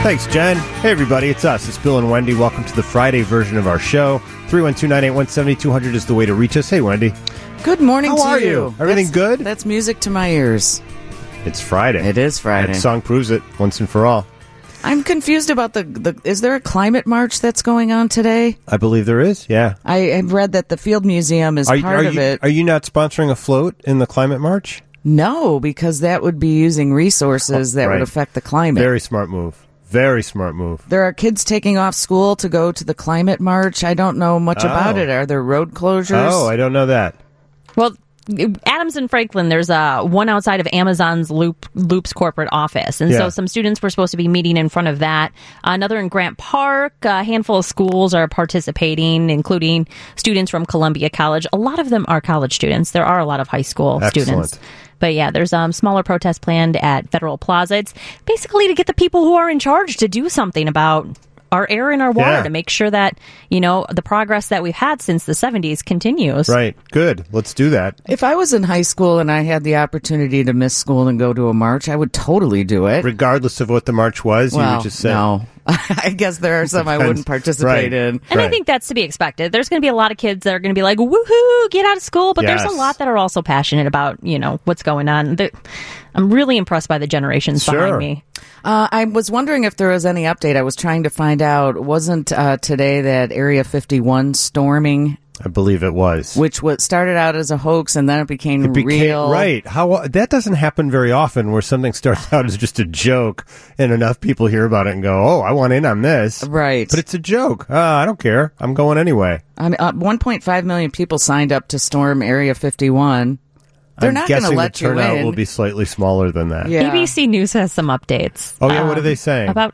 Thanks, Jen. Hey, everybody, it's us. It's Bill and Wendy. Welcome to the Friday version of our show. 312-981-7200 is the way to reach us. Hey, Wendy. Good morning to you. How are you? Everything good? That's music to my ears. It's Friday. It is Friday. That song proves it once and for all. I'm confused about is there a climate march that's going on today? I believe there is, yeah. I have read that the Field Museum is part of it. Are you not sponsoring a float in the climate march? No, because that would be using resources that would affect the climate. Very smart move. Very smart move. There are kids taking off school to go to the climate march. I don't know much about it. Are there road closures? Oh, I don't know that. Well, Adams and Franklin, there's one outside of Amazon's Loop's corporate office. And so some students were supposed to be meeting in front of that. Another in Grant Park. A handful of schools are participating, including students from Columbia College. A lot of them are college students. There are a lot of high school students. But yeah, there's smaller protests planned at Federal Plaza. It's basically to get the people who are in charge to do something about our air and our water, to make sure that, you know, the progress that we've had since the 70s continues. Right. Good. Let's do that. If I was in high school and I had the opportunity to miss school and go to a march, I would totally do it. Regardless of what the march was, you would just say... No. I guess there are some I wouldn't participate in. And I think that's to be expected. There's going to be a lot of kids that are going to be like, woohoo, get out of school. But there's a lot that are also passionate about, you know, what's going on. I'm really impressed by the generations behind me. I was wondering if there was any update. I was trying to find out. Wasn't today that Area 51 storming? I believe it was. Which started out as a hoax and then it became real. Right. That doesn't happen very often where something starts out as just a joke and enough people hear about it and go, oh, I want in on this. Right. But it's a joke. I don't care. I'm going anyway. 1.5 million people signed up to storm Area 51. They're not going to let you in. The turnout will be slightly smaller than that. Yeah. ABC News has some updates. Oh, yeah? What are they saying? About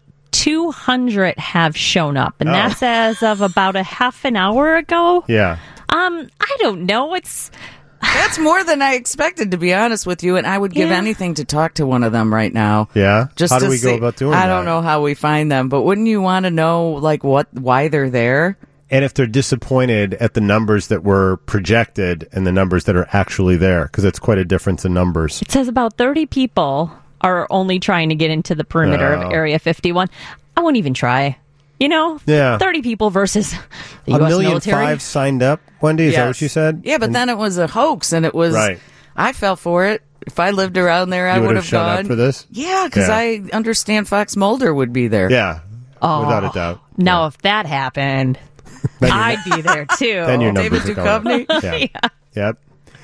200 have shown up, and that's as of about a half an hour ago. Yeah. I don't know. That's more than I expected, to be honest with you, and I would give anything to talk to one of them right now. Yeah? Just how do we go about doing that? I don't know how we find them, but wouldn't you want to know, like, why they're there? And if they're disappointed at the numbers that were projected and the numbers that are actually there, because it's quite a difference in numbers. It says about 30 people are only trying to get into the perimeter of Area 51. I won't even try. You know? Yeah. 30 people versus the U.S. military. 1,000,005 signed up, Wendy? Is that what you said? Yeah, but then it was a hoax, and it was... Right. I fell for it. If I lived around there, I would have gone. Up for this? Yeah, because I understand Fox Mulder would be there. Yeah, without a doubt. Now, if that happened... I'd be there too. Then your numbers David Duchovny. Yep.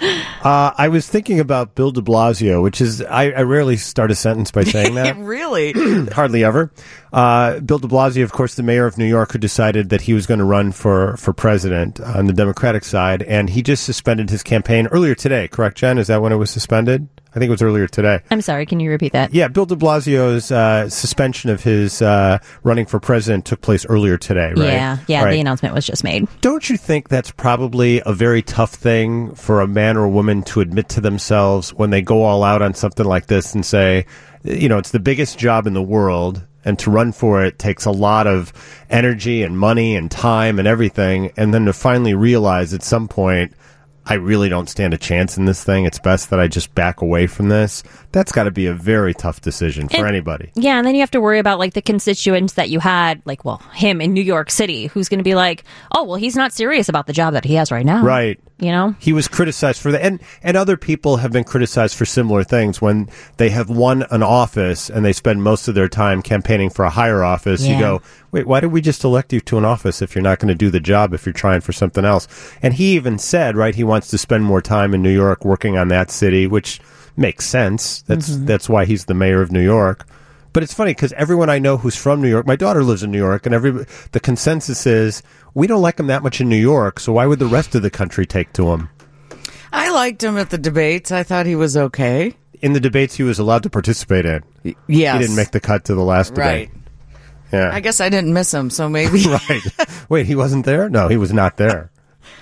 I was thinking about Bill de Blasio, which is I rarely start a sentence by saying that. Really? Hardly ever. Bill de Blasio, of course, the mayor of New York, who decided that he was going to run for president on the Democratic side, and he just suspended his campaign earlier today. Correct, Jen? Is that when it was suspended? I think it was earlier today. I'm sorry, can you repeat that? Yeah, Bill de Blasio's suspension of his running for president took place earlier today, right? Yeah, right. The announcement was just made. Don't you think that's probably a very tough thing for a man or a woman to admit to themselves when they go all out on something like this and say, you know, it's the biggest job in the world, and to run for it takes a lot of energy and money and time and everything, and then to finally realize at some point, I really don't stand a chance in this thing. It's best that I just back away from this. That's got to be a very tough decision for anybody. Yeah, and then you have to worry about, like, the constituents that you had, like, well, him in New York City, who's going to be like, oh, well, he's not serious about the job that he has right now. Right. You know? He was criticized for that. And other people have been criticized for similar things. When they have won an office and they spend most of their time campaigning for a higher office, you go, wait, why did we just elect you to an office if you're not going to do the job, if you're trying for something else? And he even said, right, he wants to spend more time in New York working on that city, which makes sense. That's why he's the mayor of New York. But it's funny because everyone I know who's from New York, my daughter lives in New York, and the consensus is we don't like him that much in New York, so why would the rest of the country take to him? I liked him at the debates. I thought he was okay. In the debates he was allowed to participate in. Yes. He didn't make the cut to the last debate. Right. Yeah. I guess I didn't miss him, so maybe. Right. Wait, he wasn't there? No, he was not there.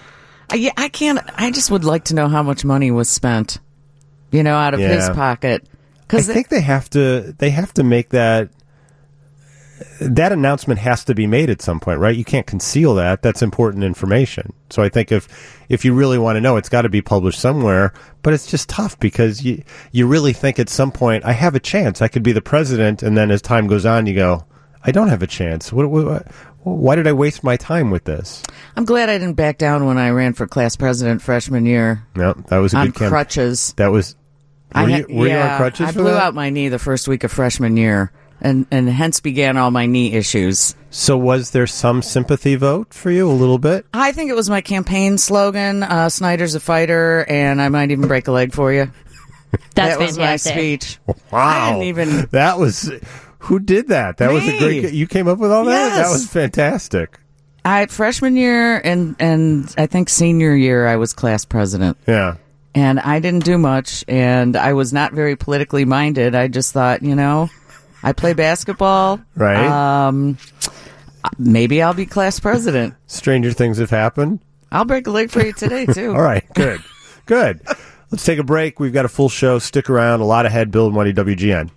I just would like to know how much money was spent, you know, out of his pocket. I think they have to make that announcement has to be made at some point, right? You can't conceal that. That's important information. So I think if you really want to know, it's got to be published somewhere. But it's just tough because you really think at some point, I have a chance. I could be the president. And then as time goes on, you go, I don't have a chance. Why did I waste my time with this? I'm glad I didn't back down when I ran for class president freshman year. No, that was a good campaign. On crutches. That was. Were you on crutches? I blew out my knee the first week of freshman year, and hence began all my knee issues. So was there some sympathy vote for you, a little bit? I think it was my campaign slogan, Snyder's a fighter, and I might even break a leg for you. That was my speech. Wow. I didn't even... That was... Who did that? That Me. was a great... You came up with all that? Yes. That was fantastic. Freshman year and I think senior year, I was class president. Yeah. And I didn't do much, and I was not very politically minded. I just thought, I play basketball. Right. Maybe I'll be class president. Stranger things have happened. I'll break a leg for you today, too. All right, good. Good. Let's take a break. We've got a full show. Stick around. A lot ahead. Bill and Money, WGN.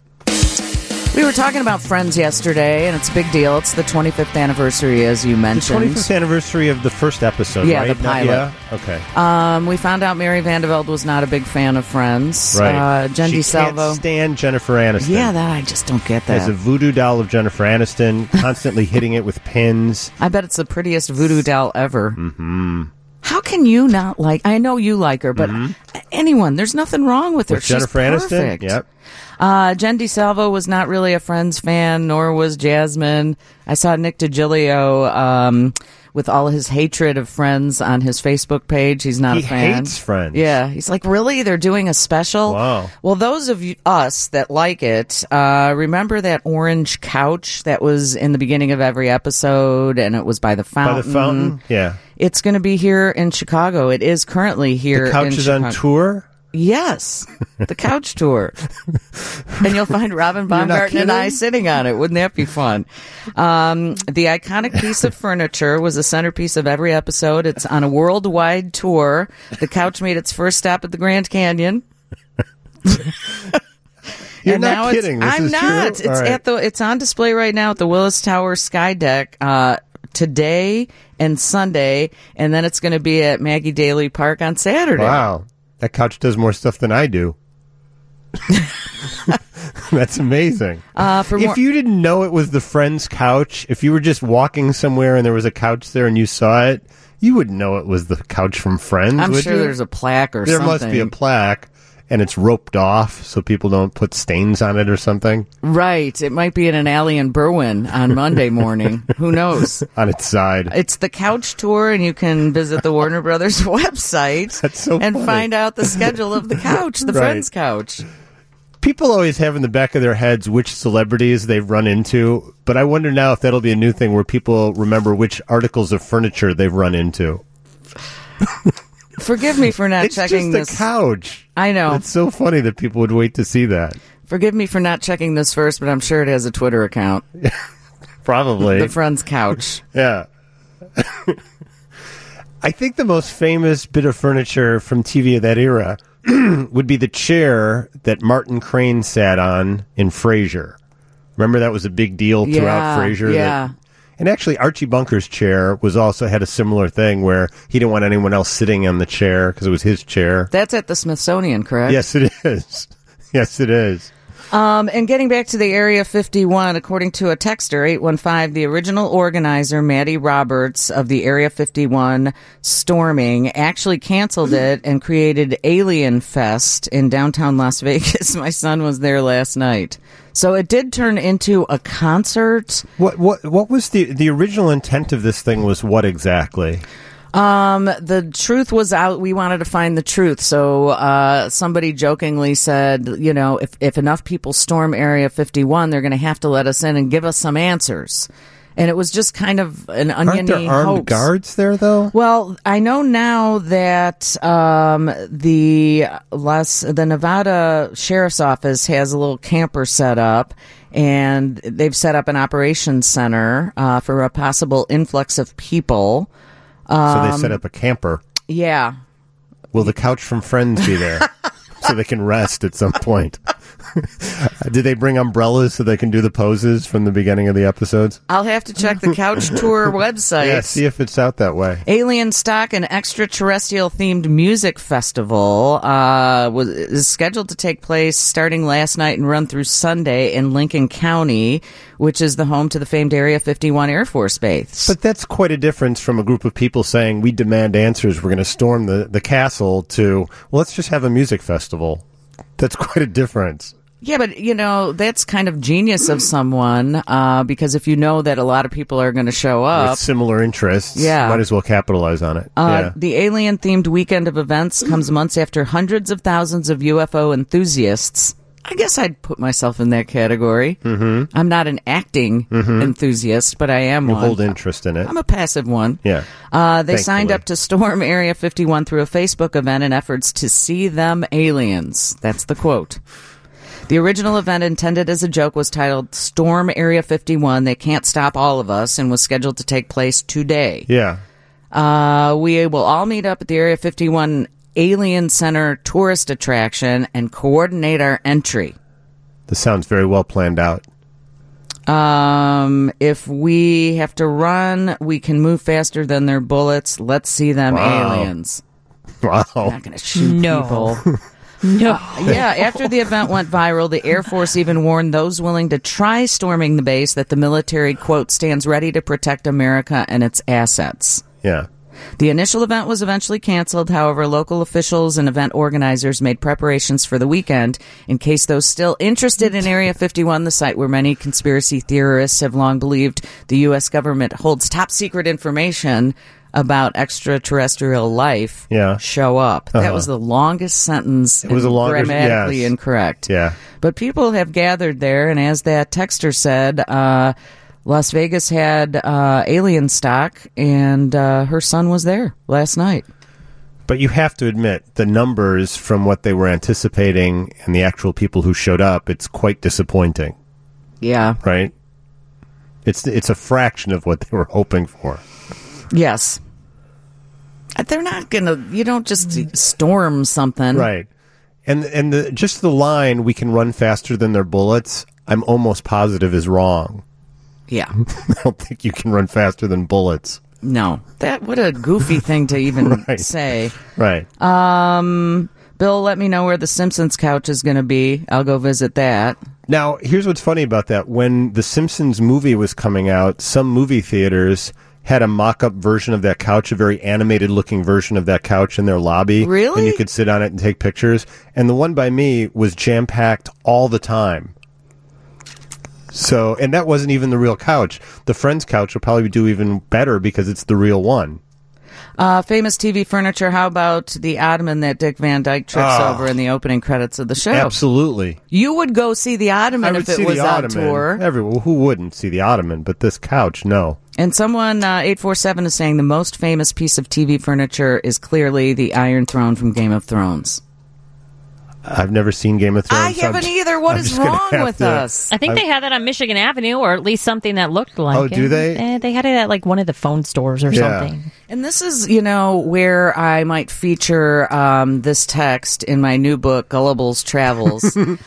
We were talking about Friends yesterday, and it's a big deal. It's the 25th anniversary, as you mentioned. The 25th anniversary of the first episode, yeah, right? Yeah, the pilot. Yeah? Okay. We found out Mary Vandervelde was not a big fan of Friends. Right. Jen she DeSalvo. Can't stand Jennifer Aniston. Yeah, I just don't get that. As a voodoo doll of Jennifer Aniston, constantly hitting it with pins. I bet it's the prettiest voodoo doll ever. Mm-hmm. How can you not like... I know you like her, but anyone, there's nothing wrong with her. With Jennifer She's perfect. Aniston? Yep. Jen DeSalvo was not really a Friends fan, nor was Jasmine. I saw Nick DiGilio with all his hatred of Friends on his Facebook page. He's not a fan. He hates Friends. Yeah. He's like, really? They're doing a special? Wow. Well, those of us that like it, remember that orange couch that was in the beginning of every episode, and it was by the fountain? By the fountain? Yeah. It's going to be here in Chicago. It is currently here The couch in is Chicago. on tour? Yes, the couch tour. And you'll find Robin Baumgarten and I sitting on it. Wouldn't that be fun? The iconic piece of furniture was the centerpiece of every episode. It's on a worldwide tour. The couch made its first stop at the Grand Canyon. You're not kidding. This I'm is not. True? It's it's on display right now at the Willis Tower Sky Deck today and Sunday, and then it's going to be at Maggie Daley Park on Saturday. Wow. That couch does more stuff than I do. That's amazing. If you didn't know it was the Friends couch, if you were just walking somewhere and there was a couch there and you saw it, you wouldn't know it was the couch from Friends, I'm would sure you? there's a plaque or there something. There must be a plaque, and it's roped off so people don't put stains on it or something. Right. It might be in an alley in Berwyn on Monday morning. Who knows? On its side. It's the couch tour, and you can visit the Warner Brothers website and funny. find out the schedule of the couch, the Right. Friends couch. People always have in the back of their heads which celebrities they've run into, but I wonder now if that'll be a new thing where people remember which articles of furniture they've run into. Forgive me for not It's checking just this. a couch. I know. It's so funny that people would wait to see that. Forgive me for not checking this first, but I'm sure it has a Twitter account. Probably. The Friends couch. Yeah. I think the most famous bit of furniture from TV of that era would be the chair that Martin Crane sat on in Frasier. Remember that was a big deal throughout Frasier? Yeah. And actually, Archie Bunker's chair was also had a similar thing where he didn't want anyone else sitting on the chair because it was his chair. That's at the Smithsonian, correct? Yes, it is. Yes, it is. And getting back to the Area 51, according to a texter, 815, the original organizer, Maddie Roberts of the Area 51 storming, actually canceled it and created Alien Fest in downtown Las Vegas. My son was there last night. So it did turn into a concert. What was the original intent of this thing was what exactly? The truth was out. We wanted to find the truth. So, somebody jokingly said, if enough people storm Area 51, they're going to have to let us in and give us some answers. And it was just kind of an oniony Aren't there armed hoax. guards there, though? Well, I know now that the Nevada Sheriff's Office has a little camper set up, and they've set up an operations center for a possible influx of people. So they set up a camper. Yeah. Will the couch from Friends be there so they can rest at some point? Did they bring umbrellas so they can do the poses from the beginning of the episodes? I'll have to check the Couch Tour website. Yeah, see if it's out that way. Alien Stock, an extraterrestrial-themed music festival, is scheduled to take place starting last night and run through Sunday in Lincoln County, which is the home to the famed Area 51 Air Force Base. But that's quite a difference from a group of people saying, we demand answers, we're going to storm the castle, to, well, let's just have a music festival. That's quite a difference. Yeah, but, that's kind of genius of someone, because if you know that a lot of people are going to show up. With similar interests, might as well capitalize on it. The alien-themed weekend of events comes months after hundreds of thousands of UFO enthusiasts. I guess I'd put myself in that category. Mm-hmm. I'm not an acting enthusiast, but I am you one. Hold interest in it. I'm a passive one. Yeah. They signed up to storm Area 51 through a Facebook event in efforts to see them aliens. That's the quote. The original event, intended as a joke, was titled Storm Area 51, They Can't Stop All of Us, and was scheduled to take place today. Yeah. We will all meet up at the Area 51 Alien Center tourist attraction and coordinate our entry. This sounds very well planned out. If we have to run, we can move faster than their bullets. Let's see them aliens. Wow. I'm not going to shoot people. No. After the event went viral, the Air Force even warned those willing to try storming the base that the military, quote, stands ready to protect America and its assets. Yeah. The initial event was eventually canceled. However, local officials and event organizers made preparations for the weekend in case those still interested in Area 51, the site where many conspiracy theorists have long believed the U.S. government holds top secret information about extraterrestrial life, show up. That was the longest sentence. It was the longest, grammatically incorrect. Yeah. But people have gathered there, and as that texter said, Las Vegas had alien stock, and her son was there last night. But you have to admit, the numbers from what they were anticipating and the actual people who showed up, it's quite disappointing. Yeah. Right? It's a fraction of what they were hoping for. Yes. They're not going to, you don't just storm something. Right. And just the line, we can run faster than their bullets, I'm almost positive is wrong. Yeah. I don't think you can run faster than bullets. No. What a goofy thing to even say. Right. Bill, let me know where the Simpsons couch is going to be. I'll go visit that. Now, here's what's funny about that. When the Simpsons movie was coming out, some movie theaters had a mock-up version of that couch, a very animated-looking version of that couch in their lobby. Really? And you could sit on it and take pictures. And the one by me was jam-packed all the time. So, and that wasn't even the real couch. The Friends couch will probably do even better because it's the real one. Famous TV furniture. How about the Ottoman that Dick Van Dyke trips over in the opening credits of the show? Absolutely. You would go see the Ottoman if it was on tour. Who wouldn't see the Ottoman? But this couch, no. And someone, 847, is saying the most famous piece of TV furniture is clearly the Iron Throne from Game of Thrones. I've never seen Game of Thrones. I haven't either. What is wrong with us? I think they had that on Michigan Avenue, or at least something that looked like it. Oh, do they? They had it at like one of the phone stores or something. And this is, where I might feature this text in my new book, Gullible's Travels.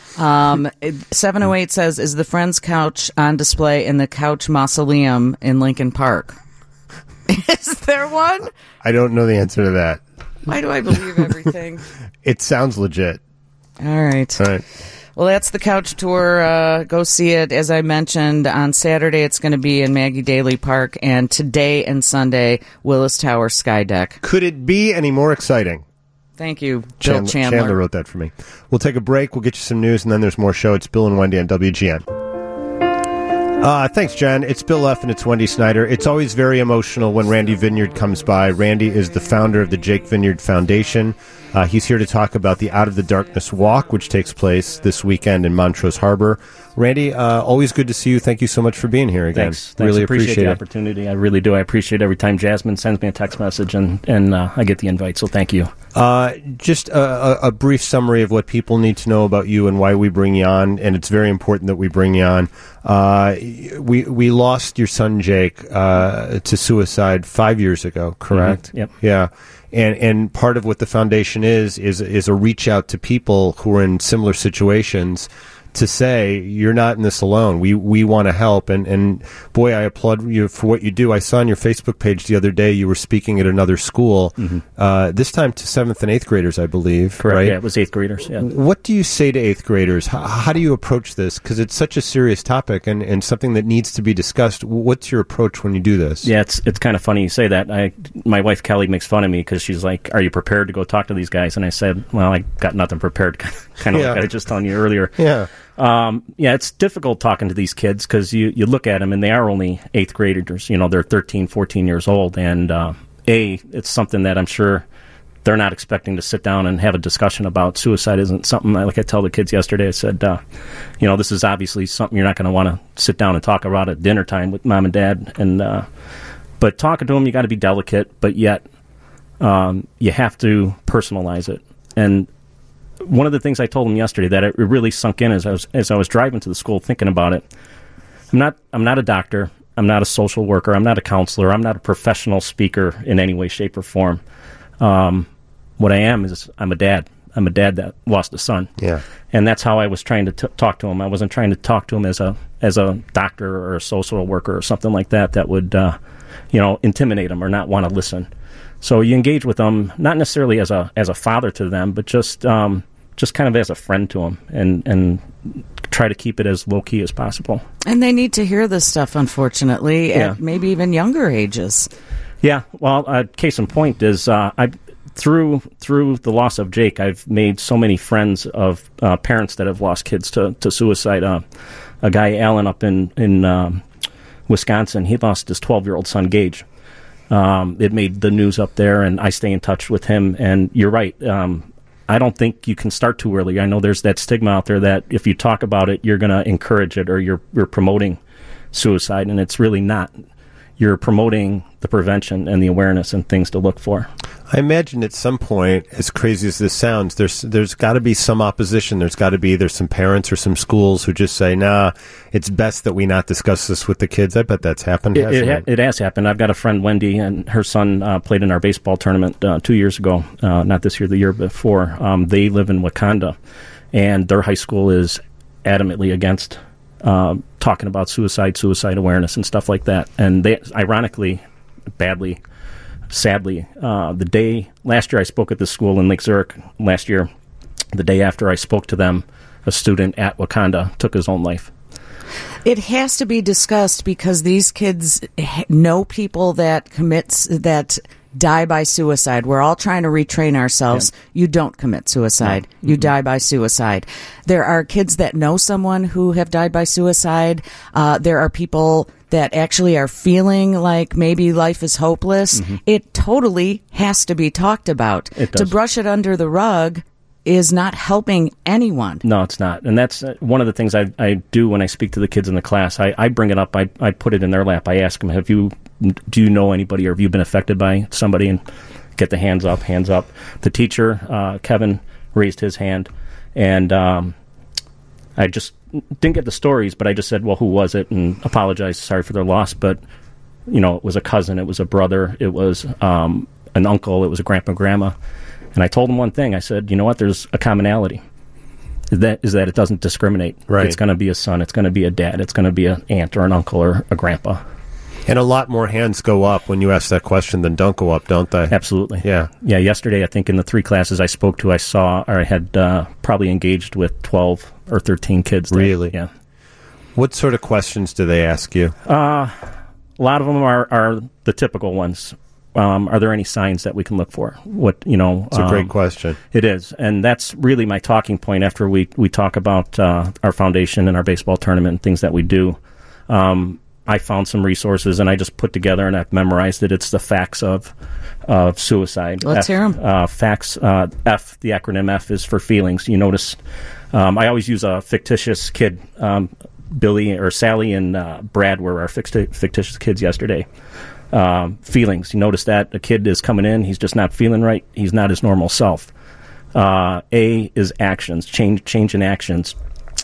708 says, is the Friends couch on display in the Couch Mausoleum in Lincoln Park? Is there one? I don't know the answer to that. Why do I believe everything? It sounds legit. All right. Well, that's the couch tour. Go see it. As I mentioned, on Saturday it's going to be in Maggie Daley Park, and today and Sunday, Willis Tower Skydeck. Could it be any more exciting? Thank you, Bill Chandler. Chandler wrote that for me. We'll take a break. We'll get you some news, and then there's more show. It's Bill and Wendy on WGN. Thanks, Jen. It's Bill F. and it's Wendy Snyder. It's always very emotional when Randy Vineyard comes by. Randy is the founder of the Jake Vineyard Foundation. He's here to talk about the Out of the Darkness Walk, which takes place this weekend in Montrose Harbor. Randy, always good to see you. Thank you so much for being here again. Thanks. Really appreciate the opportunity. I really do. I appreciate every time Jasmine sends me a text message and I get the invite, so thank you. Just a brief summary of what people need to know about you and why we bring you on, and it's very important that we bring you on. We lost your son, Jake, to suicide 5 years ago, correct? Mm-hmm. Yep. Yeah. And part of what the foundation is a reach out to people who are in similar situations to say, you're not in this alone. We want to help. And boy, I applaud you for what you do. I saw on your Facebook page the other day you were speaking at another school, this time to 7th and 8th graders, I believe. Correct, right? Yeah, it was 8th graders, yeah. What do you say to 8th graders? How do you approach this? Because it's such a serious topic and something that needs to be discussed. What's your approach when you do this? Yeah, it's kind of funny you say that. My wife, Kelly, makes fun of me because she's like, are you prepared to go talk to these guys? And I said, well, I got nothing prepared, kind of like I was just telling you earlier. Yeah. It's difficult talking to these kids because you look at them and they are only 8th graders. They're 13, 14 years old. And it's something that I'm sure they're not expecting to sit down and have a discussion about. Suicide isn't something, like I tell the kids yesterday, I said, this is obviously something you're not going to want to sit down and talk about at dinner time with mom and dad. And but talking to them, you got to be delicate, but yet you have to personalize it. And one of the things I told him yesterday that it really sunk in as I was driving to the school thinking about it. I'm not a doctor. I'm not a social worker. I'm not a counselor. I'm not a professional speaker in any way, shape, or form. What I am is I'm a dad. I'm a dad that lost a son. Yeah. And that's how I was trying to talk to him. I wasn't trying to talk to him as a doctor or a social worker or something like that would intimidate him or not want to listen. So you engage with them, not necessarily as a father to them, but just kind of as a friend to them, and try to keep it as low key as possible. And they need to hear this stuff, unfortunately, at maybe even younger ages. Yeah. Well, case in point is through the loss of Jake, I've made so many friends of parents that have lost kids to suicide. A guy, Alan, up in Wisconsin, he lost his 12-year-old son, Gage. It made the news up there, and I stay in touch with him. And you're right. I don't think you can start too early. I know there's that stigma out there that if you talk about it, you're going to encourage it or you're promoting suicide, and it's really not. You're promoting the prevention and the awareness and things to look for. I imagine at some point, as crazy as this sounds, there's got to be some opposition. There's some parents or some schools who just say, nah, it's best that we not discuss this with the kids. I bet that's happened. It has happened. I've got a friend, Wendy, and her son played in our baseball tournament 2 years ago, not this year, the year before. They live in Wakanda, and their high school is adamantly against talking about suicide awareness and stuff like that. And they, ironically, sadly, the day last year I spoke at this school in Lake Zurich last year, the day after I spoke to them, a student at Wakanda took his own life. It has to be discussed because these kids know people that die by suicide. We're all trying to retrain ourselves. Yeah. You don't commit suicide. No. You die by suicide. There are kids that know someone who have died by suicide. There are people that actually are feeling like maybe life is hopeless. Mm-hmm. It totally has to be talked about. To brush it under the rug is not helping anyone. No, it's not. And that's one of the things I do when I speak to the kids in the class. I bring it up. I put it in their lap. I ask them, do you know anybody or have you been affected by somebody? And get the hands up. The teacher, Kevin, raised his hand. And I just didn't get the stories, but I just said, well, who was it? And apologized, sorry for their loss. But, it was a cousin, it was a brother, it was an uncle, it was a grandpa, grandma. And I told him one thing. I said, you know what? There's a commonality. Is that it doesn't discriminate. Right. It's going to be a son. It's going to be a dad. It's going to be an aunt or an uncle or a grandpa. And a lot more hands go up when you ask that question than don't go up, don't they? Absolutely. Yeah. Yeah, yesterday, I think in the 3 classes I spoke to, I had probably engaged with 12 or 13 kids. Really? Yeah. What sort of questions do they ask you? A lot of them are the typical ones. Are there any signs that we can look for? It's a great question. It is, and that's really my talking point after we talk about our foundation and our baseball tournament and things that we do. I found some resources, and I just put together, and I've memorized it. It's the facts of suicide. Let's hear them. Facts. F, the acronym F is for feelings. You notice I always use a fictitious kid. Billy or Sally and Brad were our fictitious kids yesterday. Feelings. You notice that a kid is coming in, he's just not feeling right. He's not his normal self. A is actions, change in actions.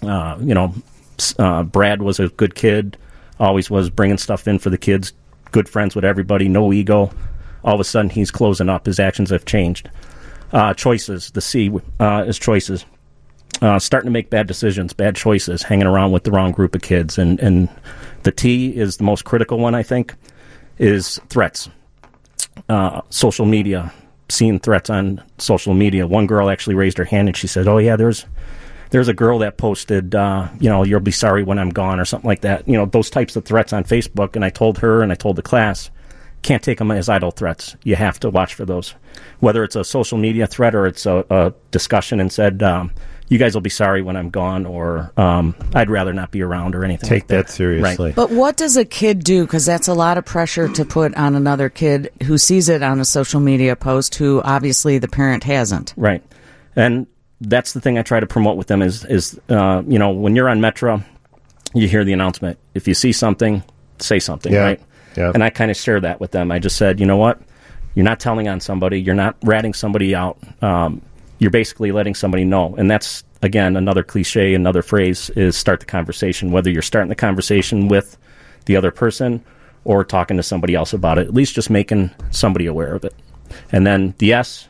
Brad was a good kid, always was bringing stuff in for the kids, good friends with everybody, no ego. all of a sudden he's closing up. His actions have changed. Choices. The C is choices. Starting to make bad decisions, bad choices, hanging around with the wrong group of kids. And the T is the most critical one, I think, is threats. Social media, seeing threats on social media. One girl actually raised her hand and she said, "Oh yeah, there's a girl that posted, you'll be sorry when I'm gone," or something like that. Those types of threats on Facebook. And I told her and I told the class, can't take them as idle threats. You have to watch for those. Whether it's a social media threat or it's a discussion and said, you guys will be sorry when I'm gone, or I'd rather not be around, or anything. Take that seriously. Right. But what does a kid do? Because that's a lot of pressure to put on another kid who sees it on a social media post, who obviously the parent hasn't. Right. And that's the thing I try to promote with them is when you're on Metro, you hear the announcement. If you see something, say something, right? Yeah. And I kind of share that with them. I just said, you know what? You're not telling on somebody. You're not ratting somebody out. You're basically letting somebody know. And that's, again, another cliche, another phrase is start the conversation, whether you're starting the conversation with the other person or talking to somebody else about it, at least just making somebody aware of it. And then the S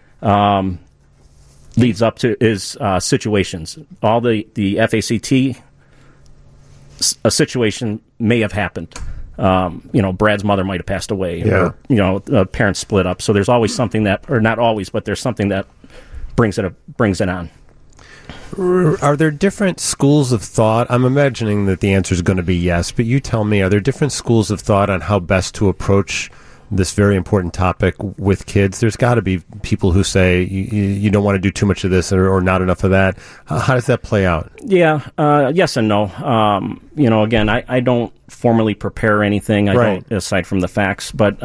leads up to is situations. All the FACT, a situation may have happened. Brad's mother might have passed away, or parents split up. So there's always something that, or not always, but there's something that brings it on. Are there different schools of thought? I'm imagining that the answer is going to be yes, but you tell me, are there different schools of thought on how best to approach this very important topic with kids? There's got to be people who say you don't want to do too much of this or not enough of that. How does that play out? Yeah, yes and no. Again, I don't formally prepare anything. I don't, aside from the facts, but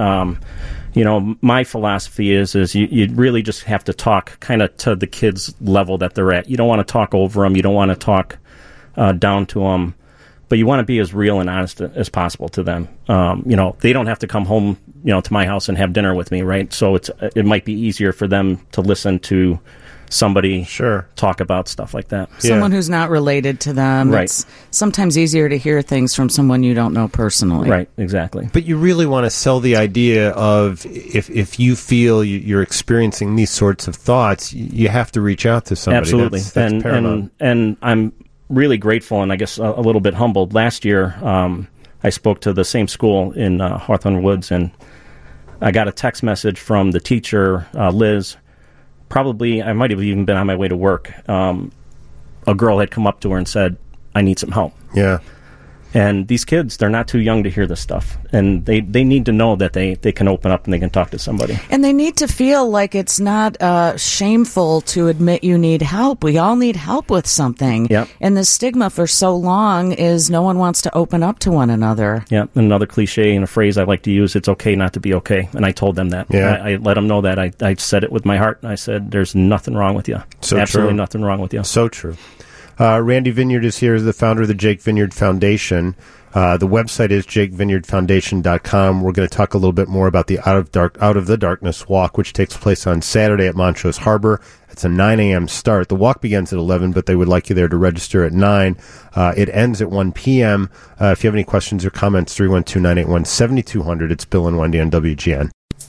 my philosophy is you really just have to talk kind of to the kids' level that they're at. You don't want to talk over them. You don't want to talk down to them. But you want to be as real and honest as possible to them. They don't have to come home, to my house and have dinner with me, right? So it might be easier for them to listen to somebody talk about stuff like that. Someone who's not related to them. Right. It's sometimes easier to hear things from someone you don't know personally. Right, exactly. But you really want to sell the idea of if you feel you're experiencing these sorts of thoughts, you have to reach out to somebody. Absolutely. That's paramount. And I'm really grateful and I guess a little bit humbled. Last year, I spoke to the same school in Hawthorne Woods, and I got a text message from the teacher, Liz. Probably, I might have even been on my way to work. A girl had come up to her and said, "I need some help." Yeah. And these kids, they're not too young to hear this stuff. And they need to know that they can open up and they can talk to somebody. And they need to feel like it's not shameful to admit you need help. We all need help with something. Yep. And the stigma for so long is no one wants to open up to one another. Yeah, another cliche and a phrase I like to use, it's okay not to be okay. And I told them that. Yeah. I let them know that. I said it with my heart. And I said, there's nothing wrong with you. So absolutely true. Nothing wrong with you. So true. Randy Vineyard is here, the founder of the Jake Vineyard Foundation. The website is jakevineyardfoundation.com. We're going to talk a little bit more about the Out of the Darkness Walk, which takes place on Saturday at Montrose Harbor. It's a 9 a.m. start. The walk begins at 11, but they would like you there to register at 9. It ends at 1 p.m. If you have any questions or comments, 312-981-7200. It's Bill and Wendy on WGN.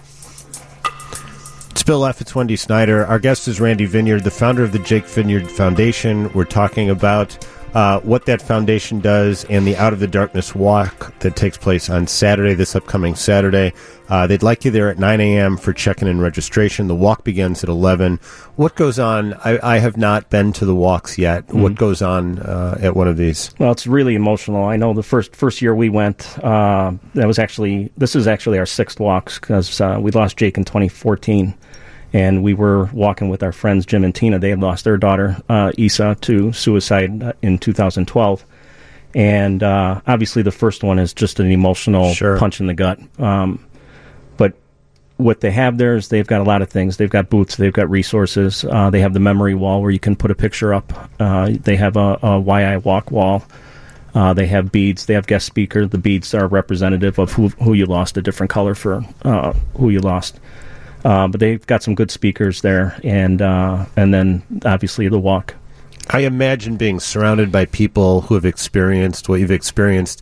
It's Bill F. It's Wendy Snyder. Our guest is Randy Vineyard, the founder of the Jake Vineyard Foundation. We're talking about what that foundation does and the Out of the Darkness Walk that takes place on Saturday, this upcoming Saturday. They'd like you there at 9 a.m. for check-in and registration. The walk begins at 11. What goes on? I have not been to the walks yet. Mm-hmm. What goes on at one of these? Well, it's really emotional. I know the first year we went, this is actually our sixth walks because we lost Jake in 2014. And we were walking with our friends, Jim and Tina. They had lost their daughter, Isa, to suicide in 2012. And obviously the first one is just an emotional punch in the gut. But what they have there is they've got a lot of things. They've got booths. They've got resources. They have the memory wall where you can put a picture up. They have a Why I Walk wall. They have beads. They have guest speakers. The beads are representative of who you lost, a different color for who you lost. But they've got some good speakers there, and then obviously the walk. I imagine being surrounded by people who have experienced what you've experienced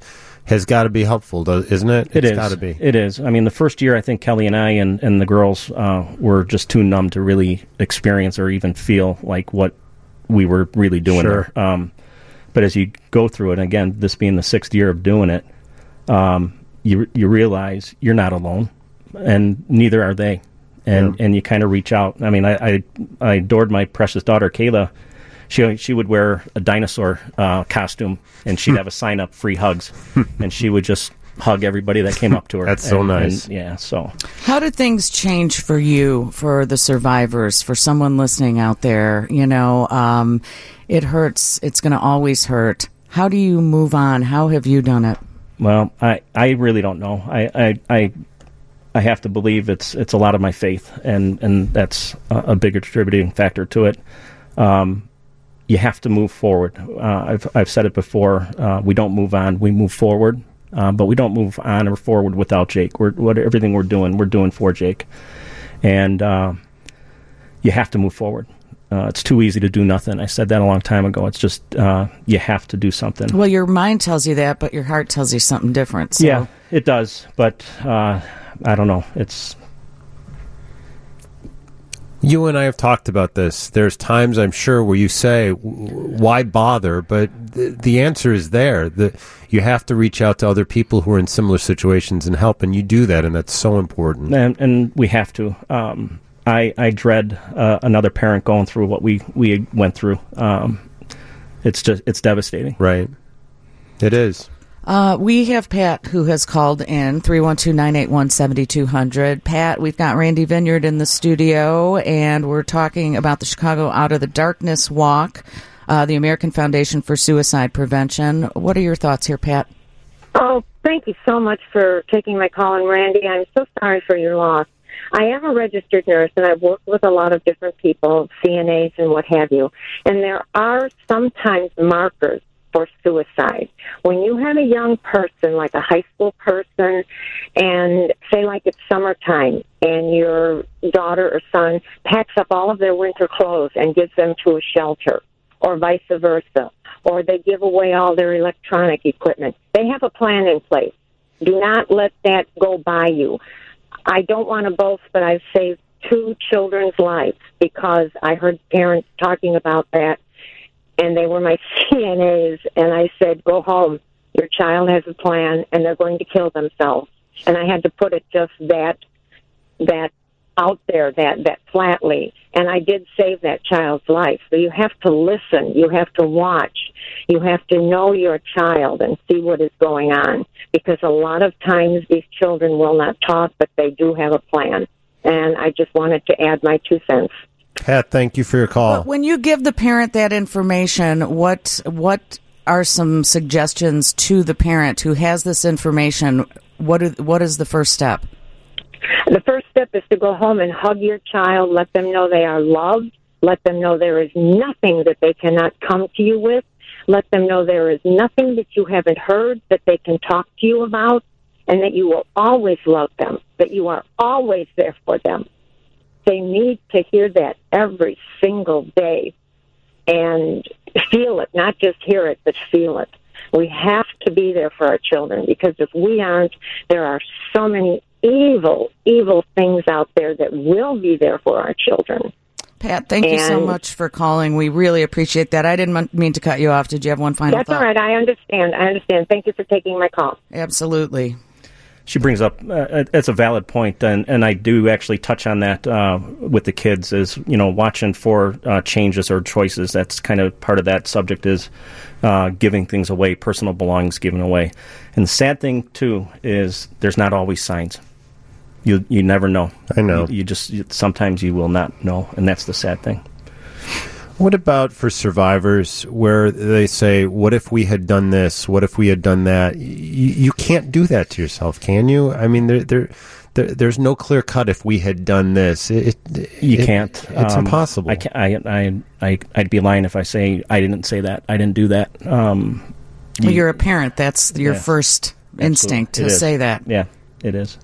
has got to be helpful, isn't it? It's got to be. It is. I mean, the first year, I think Kelly and I and the girls were just too numb to really experience or even feel like what we were really doing Sure. there. But as you go through it, again, this being the 6th year of doing it, you realize you're not alone, and neither are they. And you kind of reach out. I mean, I adored my precious daughter, Kayla. She would wear a dinosaur costume, and she'd have a sign up, free hugs, and she would just hug everybody that came up to her. That's so nice. So how did things change for you, for the survivors, for someone listening out there? It hurts. It's going to always hurt. How do you move on? How have you done it? Well, I really don't know. I have to believe it's a lot of my faith, and that's a big contributing factor to it. You have to move forward. I've said it before. We don't move on. We move forward, but we don't move on or forward without Jake. Everything we're doing for Jake, and you have to move forward. It's too easy to do nothing. I said that a long time ago. It's just you have to do something. Well, your mind tells you that, but your heart tells you something different. So. Yeah, it does. But I don't know. It's. You and I have talked about this. There's times, I'm sure, where you say, why bother? But the answer is there. You have to reach out to other people who are in similar situations and help, and you do that, and that's so important. And we have to. I dread another parent going through what we went through. It's devastating. Right. It is. We have Pat who has called in 312-981-7200. Pat, we've got Randy Vineyard in the studio, and we're talking about the Chicago Out of the Darkness Walk, the American Foundation for Suicide Prevention. What are your thoughts here, Pat? Oh, thank you so much for taking my call. And Randy, I'm so sorry for your loss. I am a registered nurse, and I've worked with a lot of different people, CNAs and what have you. And there are sometimes markers for suicide. When you have a young person, like a high school person, and say like it's summertime, and your daughter or son packs up all of their winter clothes and gives them to a shelter, or vice versa, or they give away all their electronic equipment, they have a plan in place. Do not let that go by you. I don't want to boast, but I've saved 2 children's lives because I heard parents talking about that, and they were my CNAs, and I said, go home. Your child has a plan, and they're going to kill themselves. And I had to put it just that out there, that flatly. And I did save that child's life. So you have to listen. You have to watch. You have to know your child and see what is going on. Because a lot of times these children will not talk, but they do have a plan. And I just wanted to add my 2 cents. Pat, thank you for your call. But when you give the parent that information, what are some suggestions to the parent who has this information? What is the first step? The first step is to go home and hug your child, let them know they are loved, let them know there is nothing that they cannot come to you with, let them know there is nothing that you haven't heard that they can talk to you about, and that you will always love them, that you are always there for them. They need to hear that every single day and feel it, not just hear it, but feel it. We have to be there for our children, because if we aren't, there are so many evil things out there that will be there for our children. Pat, thank you so much for calling. We really appreciate that. I didn't mean to cut you off. Did you have one final thought? That's all right. I understand. Thank you for taking my call. Absolutely. She brings up, it's a valid point, and I do actually touch on that with the kids, is, watching for changes or choices. That's kind of part of that subject, is giving things away, personal belongings given away. And the sad thing, too, is there's not always signs. You never know. I know. Sometimes you will not know, and that's the sad thing. What about for survivors where they say, what if we had done this? What if we had done that? You can't do that to yourself, can you? I mean, there's no clear cut if we had done this. You can't. It's impossible. I'd be lying if I say I didn't say that. I didn't do that. You're a parent. That's your first instinct to say that. Yeah, it is.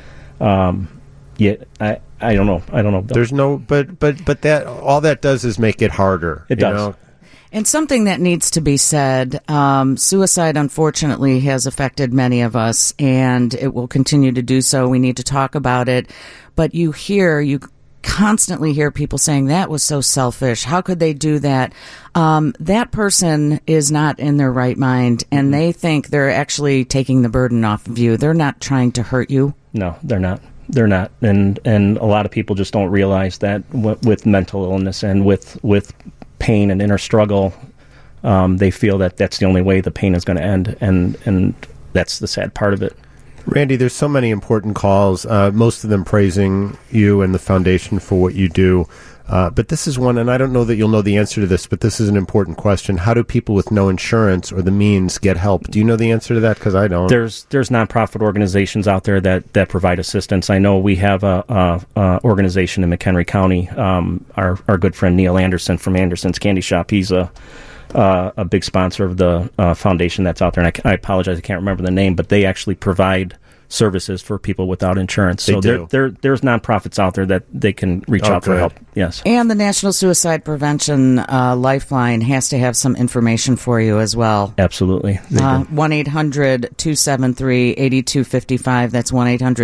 I don't know. Bill. There's no, but that all that does is make it harder. It does. And something that needs to be said, suicide unfortunately has affected many of us, and it will continue to do so. We need to talk about it. But you constantly hear people saying, that was so selfish. How could they do that? That person is not in their right mind, and they think they're actually taking the burden off of you. They're not trying to hurt you. No, they're not. They're not. And a lot of people just don't realize that with mental illness and with pain and inner struggle, they feel that that's the only way the pain is going to end. And that's the sad part of it. Randy, there's so many important calls, most of them praising you and the foundation for what you do. But this is one, and I don't know that you'll know the answer to this, but this is an important question. How do people with no insurance or the means get help? Do you know the answer to that? Because I don't. There's nonprofit organizations out there that provide assistance. I know we have a organization in McHenry County. Our good friend Neil Anderson from Anderson's Candy Shop. He's a big sponsor of the foundation that's out there. And I apologize, I can't remember the name, but they actually provide services for people without insurance. So there's nonprofits out there that they can reach out for help. Yes. And the National Suicide Prevention Lifeline has to have some information for you as well. Absolutely. 1-800-273-8255. That's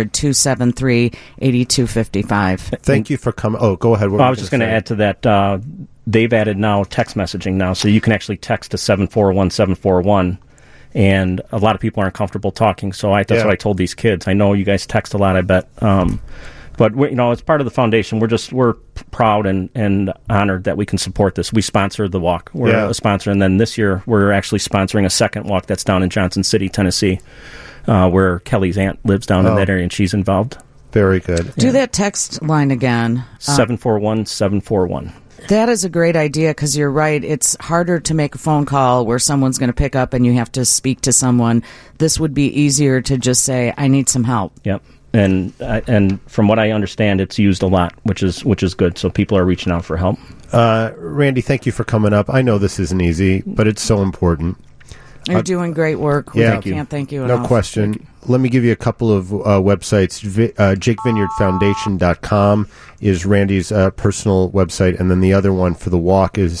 1-800-273-8255. Thank you for coming. Oh, go ahead. I was just going to add to that. They've added now text messaging now, so you can actually text to 741-741. And a lot of people aren't comfortable talking, so that's what I told these kids. I know you guys text a lot, I bet. But it's part of the foundation. We're proud and honored that we can support this. We sponsor the walk. We're a sponsor, and then this year we're actually sponsoring a second walk that's down in Johnson City, Tennessee, where Kelly's aunt lives down in that area, and she's involved. Very good. Do that text line again. 741-741. That is a great idea, because you're right. It's harder to make a phone call where someone's going to pick up and you have to speak to someone. This would be easier to just say, I need some help. Yep. And from what I understand, it's used a lot, which is good. So people are reaching out for help. Randy, thank you for coming up. I know this isn't easy, but it's so important. You're doing great work. Yeah, can't thank you enough. No question. Let me give you a couple of websites. JakeVineyardFoundation.com is Randy's personal website, and then the other one for the walk is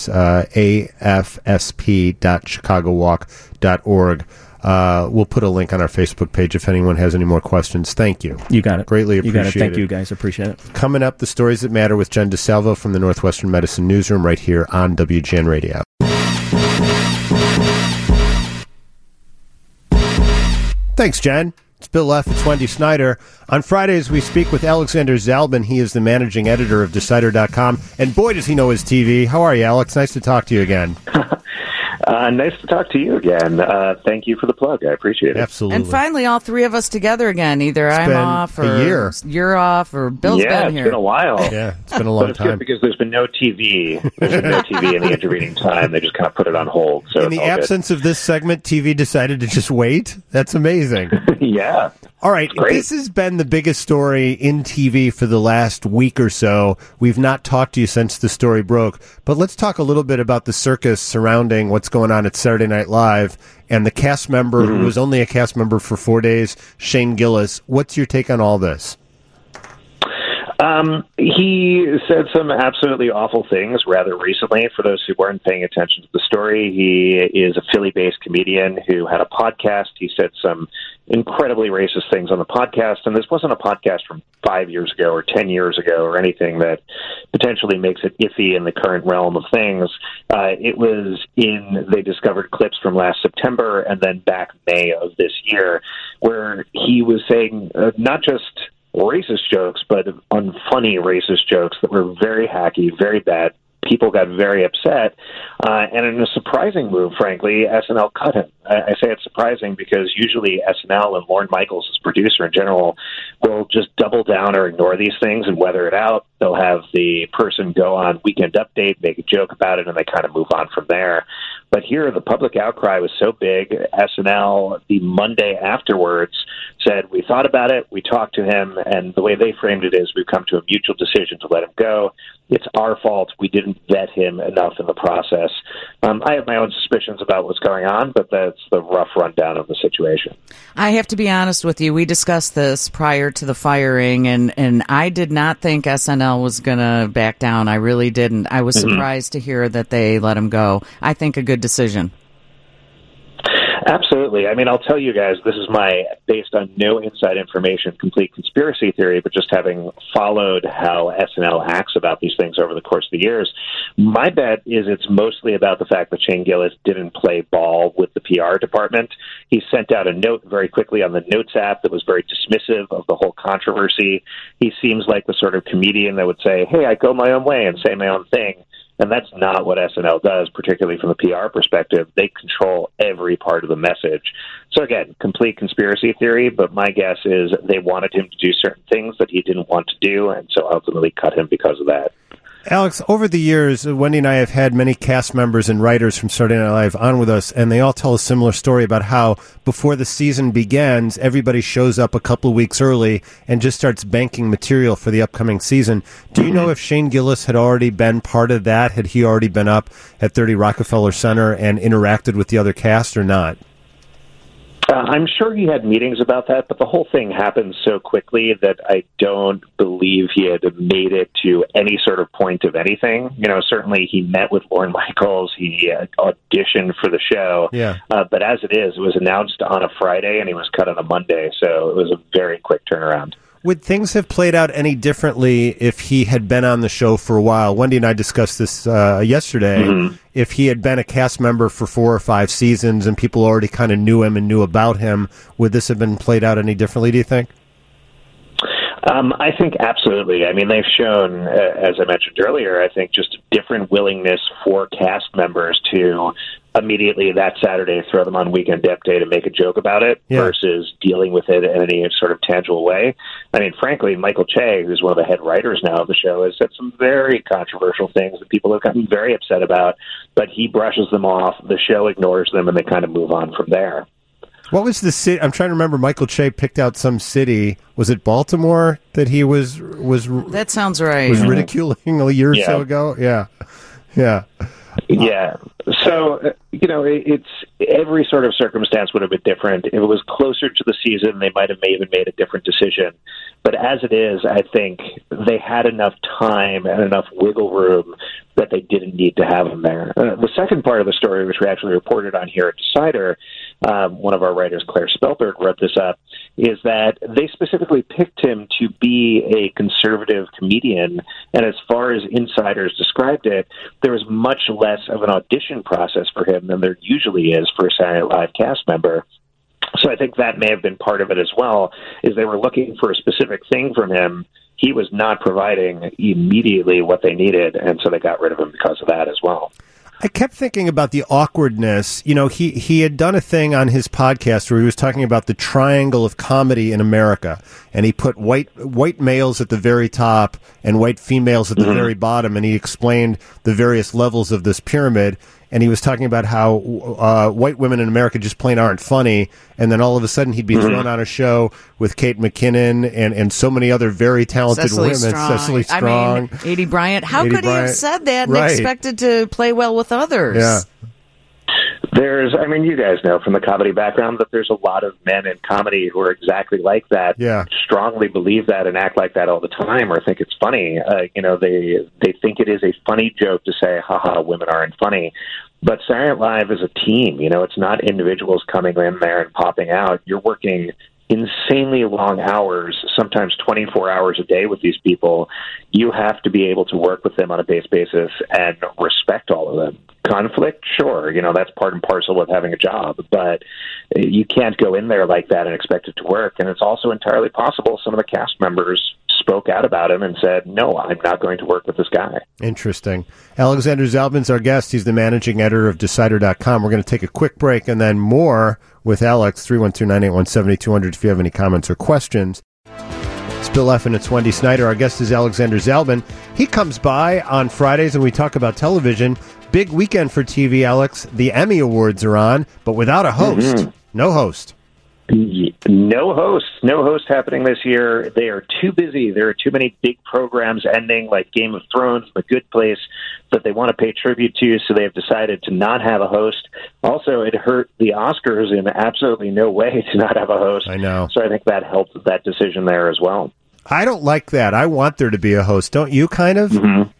afsp.chicagowalk.org. We'll put a link on our Facebook page if anyone has any more questions. Thank you. You got it. Greatly appreciate it. You got it. Thank you, guys. Appreciate it. Coming up, the Stories That Matter with Jen DeSalvo from the Northwestern Medicine Newsroom right here on WGN Radio. Thanks, Jen. It's Bill F. It's Wendy Snyder. On Fridays, we speak with Alexander Zalbin. He is the managing editor of Decider.com. And boy, does he know his TV. How are you, Alex? Nice to talk to you again. Nice to talk to you again. Thank you for the plug. I appreciate it. Absolutely. And finally, all three of us together again. Either I'm off, or a year. You're off, or Bill's been here. Yeah, it's been a while. Yeah, it's been a long time. Good because there's been no TV. There's been no TV in the intervening time. They just kind of put it on hold. So in the absence of this segment, TV decided to just wait? That's amazing. Yeah. All right, this has been the biggest story in TV for the last week or so. We've not talked to you since the story broke, but let's talk a little bit about the circus surrounding what's going on at Saturday Night Live and the cast member who was only a cast member for 4 days, Shane Gillis. What's your take on all this? He said some absolutely awful things rather recently. For those who weren't paying attention to the story, he is a Philly-based comedian who had a podcast. He said some incredibly racist things on the podcast, and this wasn't a podcast from 5 years ago or 10 years ago or anything that potentially makes it iffy in the current realm of things. They discovered clips from last September and then back May of this year where he was saying not just racist jokes, but unfunny racist jokes that were very hacky, very bad. People got very upset, and in a surprising move, frankly, SNL cut him. I say it's surprising because usually SNL and Lorne Michaels, as producer in general, will just double down or ignore these things and weather it out. They'll have the person go on Weekend Update, make a joke about it, and they kind of move on from there. But here, the public outcry was so big, SNL, the Monday afterwards, said, we thought about it, we talked to him, and the way they framed it is we've come to a mutual decision to let him go. It's our fault. We didn't vet him enough in the process. I have my own suspicions about what's going on, but that's the rough rundown of the situation. I have to be honest with you. We discussed this prior to the firing, and I did not think SNL was going to back down. I really didn't. I was surprised to hear that they let him go. I think a good decision. Absolutely. I mean, I'll tell you guys, this is my, based on no inside information, complete conspiracy theory, but just having followed how SNL acts about these things over the course of the years, my bet is it's mostly about the fact that Shane Gillis didn't play ball with the PR department. He sent out a note very quickly on the Notes app that was very dismissive of the whole controversy. He seems like the sort of comedian that would say, hey, I go my own way and say my own thing. And that's not what SNL does, particularly from the PR perspective. They control every part of the message. So again, complete conspiracy theory, but my guess is they wanted him to do certain things that he didn't want to do, and so ultimately cut him because of that. Alex, over the years, Wendy and I have had many cast members and writers from Saturday Night Live on with us, and they all tell a similar story about how before the season begins, everybody shows up a couple of weeks early and just starts banking material for the upcoming season. Do you know if Shane Gillis had already been part of that? Had he already been up at 30 Rockefeller Center and interacted with the other cast or not? I'm sure he had meetings about that, but the whole thing happened so quickly that I don't believe he had made it to any sort of point of anything. You know, certainly he met with Lorne Michaels. He auditioned for the show. Yeah. But as it is, it was announced on a Friday and he was cut on a Monday. So it was a very quick turnaround. Would things have played out any differently if he had been on the show for a while? Wendy and I discussed this yesterday. Mm-hmm. If he had been a cast member for 4 or 5 seasons and people already kind of knew him and knew about him, would this have been played out any differently, do you think? I think absolutely. I mean, they've shown, as I mentioned earlier, I think just a different willingness for cast members to immediately that Saturday throw them on Weekend Update and make a joke about it versus dealing with it in any sort of tangible way. I mean, frankly, Michael Che, who's one of the head writers now of the show, has said some very controversial things that people have gotten very upset about, but he brushes them off, the show ignores them, and they kind of move on from there. What was the city? I'm trying to remember. Michael Che picked out some city. Was it Baltimore that he was? That sounds right. Was ridiculing a year or so ago. Yeah. Yeah. So, you know, it's every sort of circumstance would have been different. If it was closer to the season, they might have even made a different decision. But as it is, I think they had enough time and enough wiggle room that they didn't need to have him there. The second part of the story, which we actually reported on here at Decider, one of our writers, Claire Spelberg, wrote this up, is that they specifically picked him to be a conservative comedian. And as far as insiders described it, there was much less of an audition process for him than there usually is for a Saturday Night Live cast member. So I think that may have been part of it as well, is they were looking for a specific thing from him. He was not providing immediately what they needed, and so they got rid of him because of that as well. I kept thinking about the awkwardness. You know, he had done a thing on his podcast where he was talking about the triangle of comedy in America, and he put white males at the very top and white females at the very bottom, and he explained the various levels of this pyramid. And he was talking about how white women in America just plain aren't funny, and then all of a sudden he'd be thrown on a show with Kate McKinnon and so many other very talented women. Cecily Strong. I mean, Aidy Bryant. How could he have said that and expected to play well with others? Yeah. You guys know from the comedy background that there's a lot of men in comedy who are exactly like that, strongly believe that and act like that all the time or think it's funny. They think it is a funny joke to say, haha, women aren't funny. But Saturday Night Live is a team. You know, it's not individuals coming in there and popping out. You're working insanely long hours, sometimes 24 hours a day with these people. You have to be able to work with them on a base basis and respect all of them. Conflict, sure, you know, that's part and parcel of having a job, but you can't go in there like that and expect it to work. And it's also entirely possible some of the cast members spoke out about him and said, no, I'm not going to work with this guy. Interesting. Alexander Zalbin's our guest. He's the managing editor of Decider.com. We're going to take a quick break and then more with Alex, 312-981-7200 if you have any comments or questions. Bill F. and it's Wendy Snyder. Our guest is Alexander Zalben. He comes by on Fridays and we talk about television. Big weekend for TV, Alex. The Emmy Awards are on, but without a host. Mm-hmm. No host. No host happening this year. They are too busy. There are too many big programs ending, like Game of Thrones, The Good Place, that they want to pay tribute to, so they have decided to not have a host. Also, it hurt the Oscars in absolutely no way to not have a host. I know. So I think that helped with that decision there as well. I don't like that. I want there to be a host. Don't you, kind of? Mm-hmm.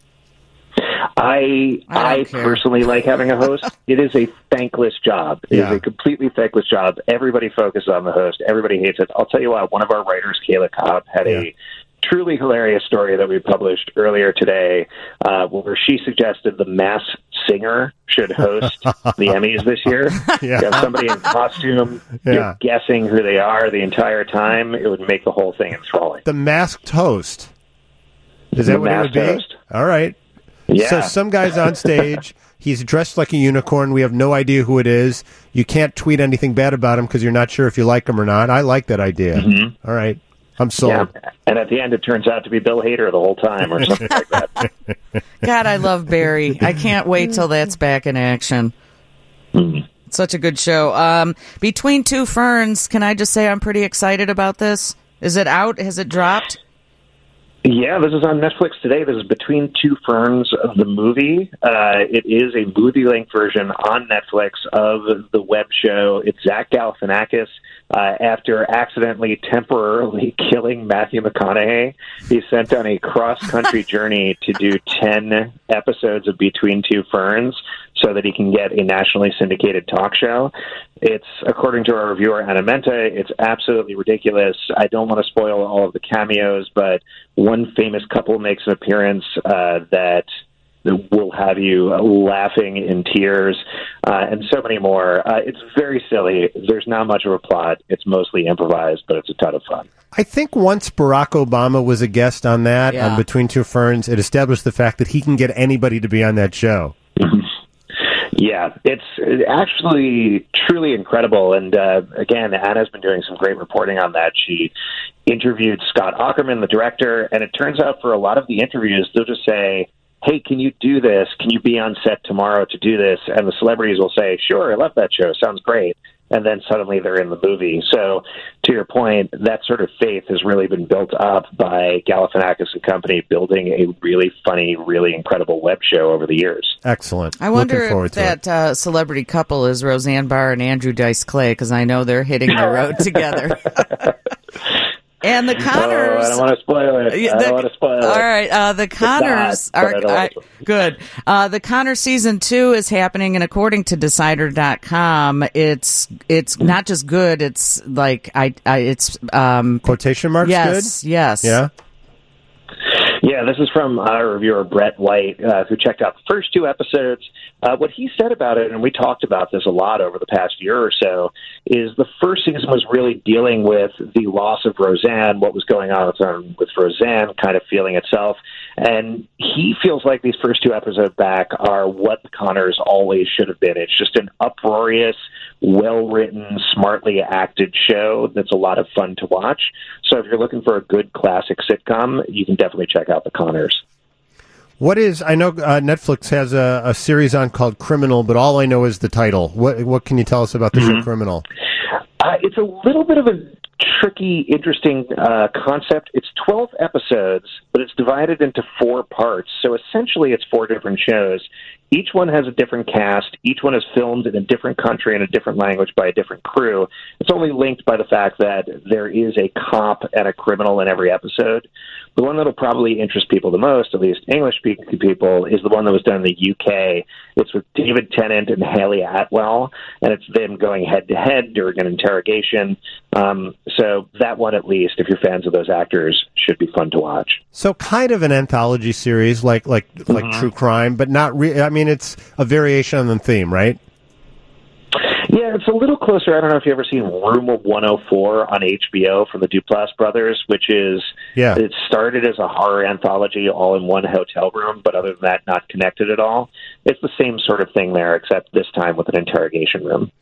I personally like having a host. It is a thankless job. It is a completely thankless job. Everybody focuses on the host. Everybody hates it. I'll tell you what, one of our writers, Kayla Cobb, had a truly hilarious story that we published earlier today where she suggested the Masked Singer should host the Emmys this year. You have somebody in costume, you're guessing who they are the entire time. It would make the whole thing enthralling. The Masked Host. Is that what it would be? Host. All right. Yeah. So some guy's on stage. He's dressed like a unicorn. We have no idea who it is. You can't tweet anything bad about him because you're not sure if you like him or not. I like that idea. Mm-hmm. All right. I'm sold. Yeah. And at the end, it turns out to be Bill Hader the whole time or something like that. God, I love Barry. I can't wait till that's back in action. Mm-hmm. Such a good show. Between Two Ferns, can I just say I'm pretty excited about this? Is it out? Has it dropped? Yeah, this is on Netflix today. This is Between Two Ferns, the movie. It is a movie-length version on Netflix of the web show. It's Zach Galifianakis. After accidentally temporarily killing Matthew McConaughey, he's sent on a cross-country journey to do 10 episodes of Between Two Ferns so that he can get a nationally syndicated talk show. It's, according to our reviewer, Anna Menta, it's absolutely ridiculous. I don't want to spoil all of the cameos, but one famous couple makes an appearance that will have you laughing in tears, and so many more. It's very silly. There's not much of a plot. It's mostly improvised, but it's a ton of fun. I think once Barack Obama was a guest on that, on Between Two Ferns, it established the fact that he can get anybody to be on that show. Yeah, it's actually truly incredible. And again, Anna's been doing some great reporting on that. She interviewed Scott Aukerman, the director, and it turns out for a lot of the interviews, they'll just say, hey, can you do this? Can you be on set tomorrow to do this? And the celebrities will say, sure, I love that show. Sounds great. And then suddenly they're in the movie. So to your point, that sort of faith has really been built up by Galifianakis and company building a really funny, really incredible web show over the years. Excellent. I wonder if that celebrity couple is Roseanne Barr and Andrew Dice Clay, because I know they're hitting the road together. And the Connors. I don't want to spoil it. All right. The Connors are good. The Connors season 2 is happening, and according to Decider.com, it's not just good. It's like it's quotation marks. Yes. Good? Yes. Yeah. Yeah, this is from our reviewer, Brett White, who checked out the first 2 episodes. What he said about it, and we talked about this a lot over the past year or so, is the first season was really dealing with the loss of Roseanne, what was going on with Roseanne kind of feeling itself. And he feels like these first 2 episodes back are what the Connors always should have been. It's just an uproarious, well-written, smartly acted show that's a lot of fun to watch. So if you're looking for a good classic sitcom, you can definitely check out The Connors. I know Netflix has a series on called Criminal, but all I know is the title. What can you tell us about the show Criminal? It's a little bit of a tricky, interesting concept. It's 12 episodes, but it's divided into 4 parts. So essentially it's 4 different shows. Each one has a different cast. Each one is filmed in a different country in a different language by a different crew. It's only linked by the fact that there is a cop and a criminal in every episode. The one that will probably interest people the most, at least English-speaking people, is the one that was done in the UK. It's with David Tennant and Haley Atwell, and it's them going head-to-head during an interrogation. So that one, at least, if you're fans of those actors, should be fun to watch. So kind of an anthology series, like true crime, but not really. I mean, it's a variation on the theme, right? Yeah, it's a little closer. I don't know if you've ever seen Room of 104 on HBO from the Duplass brothers, which is, it started as a horror anthology all in one hotel room, but other than that, not connected at all. It's the same sort of thing there, except this time with an interrogation room.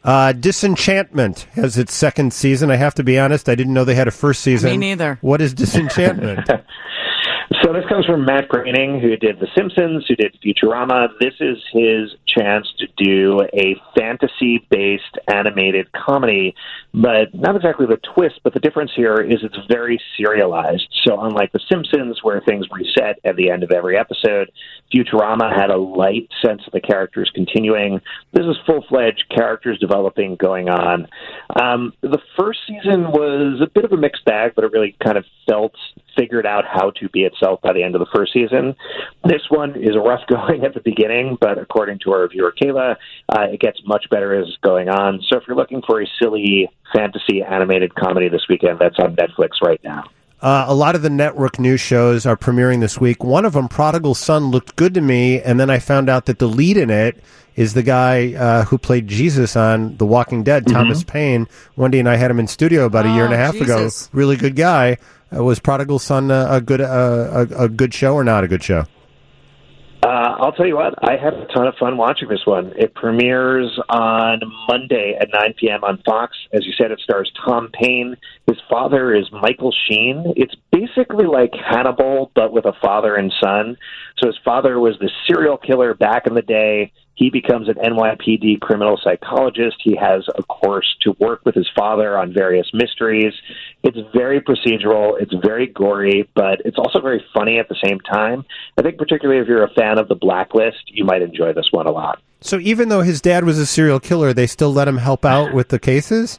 Disenchantment has its second season. I have to be honest, I didn't know they had a first season. Me neither. What is Disenchantment? So this comes from Matt Groening, who did The Simpsons, who did Futurama. This is his chance to do a fantasy-based animated comedy, but not exactly the twist, but the difference here is it's very serialized. So unlike The Simpsons, where things reset at the end of every episode, Futurama had a light sense of the characters continuing. This is full-fledged characters developing going on. The first season was a bit of a mixed bag, but it really kind of figured out how to be itself by the end of the first season. This one is rough going at the beginning, but according to our reviewer Kayla, it gets much better as it's going on. So if you're looking for a silly fantasy animated comedy this weekend, that's on Netflix right now. A lot of the network news shows are premiering this week. One of them, Prodigal Son, looked good to me, and then I found out that the lead in it is the guy who played Jesus on The Walking Dead, Thomas Paine. Wendy and I had him in studio about a year and a half ago. Really good guy. Was Prodigal Son a good show or not a good show? I'll tell you what, I had a ton of fun watching this one. It premieres on Monday at 9 p.m. on Fox. As you said, it stars Tom Paine. His father is Michael Sheen. It's basically like Hannibal, but with a father and son. So his father was the serial killer back in the day. He becomes an NYPD criminal psychologist. He has a course to work with his father on various mysteries. It's very procedural. It's very gory, but it's also very funny at the same time. I think particularly if you're a fan of The Blacklist, you might enjoy this one a lot. So even though his dad was a serial killer, they still let him help out with the cases?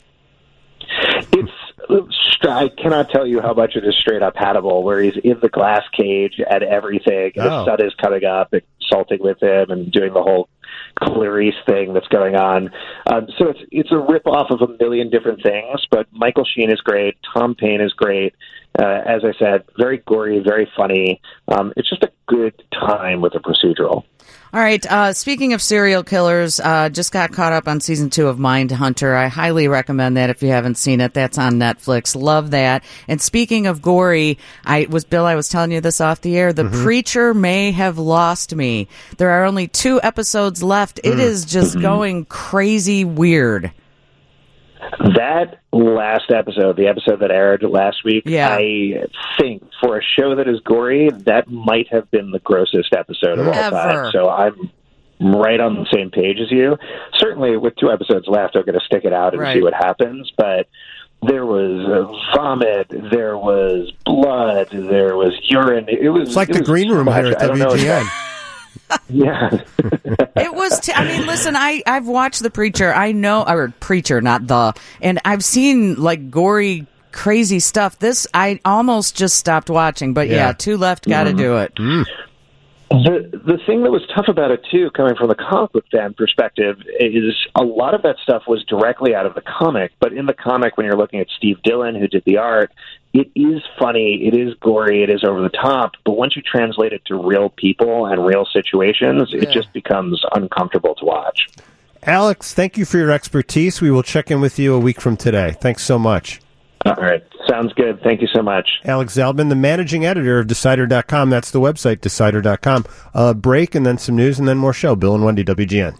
I cannot tell you how much it is straight up Hannibal, where he's in the glass cage and everything. His son is coming up, consulting with him, and doing the whole Clarice thing that's going on. So it's a rip-off of a million different things, but Michael Sheen is great. Tom Paine is great. As I said, very gory, very funny. It's just a good time with a procedural. All right. Speaking of serial killers, just got caught up on season 2 of Mindhunter. I highly recommend that if you haven't seen it. That's on Netflix. Love that. And speaking of gory, I was telling you this off the air. The Preacher may have lost me. There are only 2 episodes left. It is just going crazy weird. That last episode, the episode that aired last week, I think for a show that is gory, that might have been the grossest episode of all time. So I'm right on the same page as you. Certainly with 2 episodes left, I'm going to stick it out and see what happens. But there was vomit, there was blood, there was urine. It's like the green room here at WGN. Yeah. It was, I mean, listen, I've watched The Preacher. I know, or Preacher, not the, and I've seen like gory, crazy stuff. This, I almost just stopped watching, but 2 left, gotta do it. The thing that was tough about it, too, coming from the comic book fan perspective, is a lot of that stuff was directly out of the comic. But in the comic, when you're looking at Steve Dillon, who did the art, it is funny, it is gory, it is over the top. But once you translate it to real people and real situations, it just becomes uncomfortable to watch. Alex, thank you for your expertise. We will check in with you a week from today. Thanks so much. All right. Sounds good. Thank you so much. Alex Zalman, the managing editor of Decider.com. That's the website, Decider.com. Break and then some news and then more show. Bill and Wendy, WGN.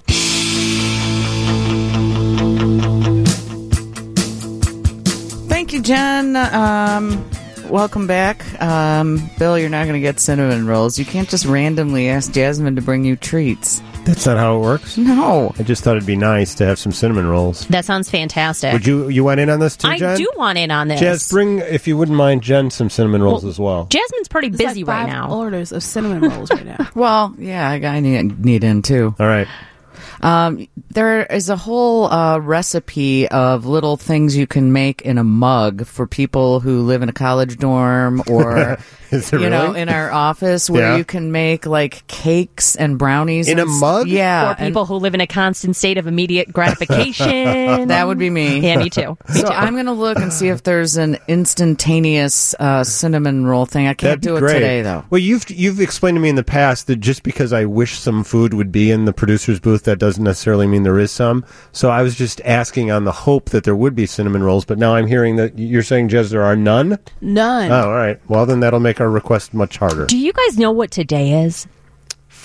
Thank you, Jen. Welcome back. Bill, you're not going to get cinnamon rolls. You can't just randomly ask Jasmine to bring you treats. That's not how it works? No. I just thought it'd be nice to have some cinnamon rolls. That sounds fantastic. Would you want in on this too, Jen? I do want in on this. Jazz, bring, if you wouldn't mind, Jen some cinnamon rolls as well. Jasmine's pretty busy right now. Orders of cinnamon rolls right now. Well, yeah, I need in too. All right. There is a whole recipe of little things you can make in a mug for people who live in a college dorm or in our office where you can make like cakes and brownies in a mug. Yeah, or people who live in a constant state of immediate gratification. That would be me. Yeah, me too. I'm going to look and see if there's an instantaneous cinnamon roll thing. I can't do it today though. Well, you've explained to me in the past that just because I wish some food would be in the producer's booth, that doesn't necessarily mean there is some. So I was just asking on the hope that there would be cinnamon rolls, but now I'm hearing that you're saying, Jez, there are none? None. Oh, all right. Well, then that'll make our request much harder. Do you guys know what today is?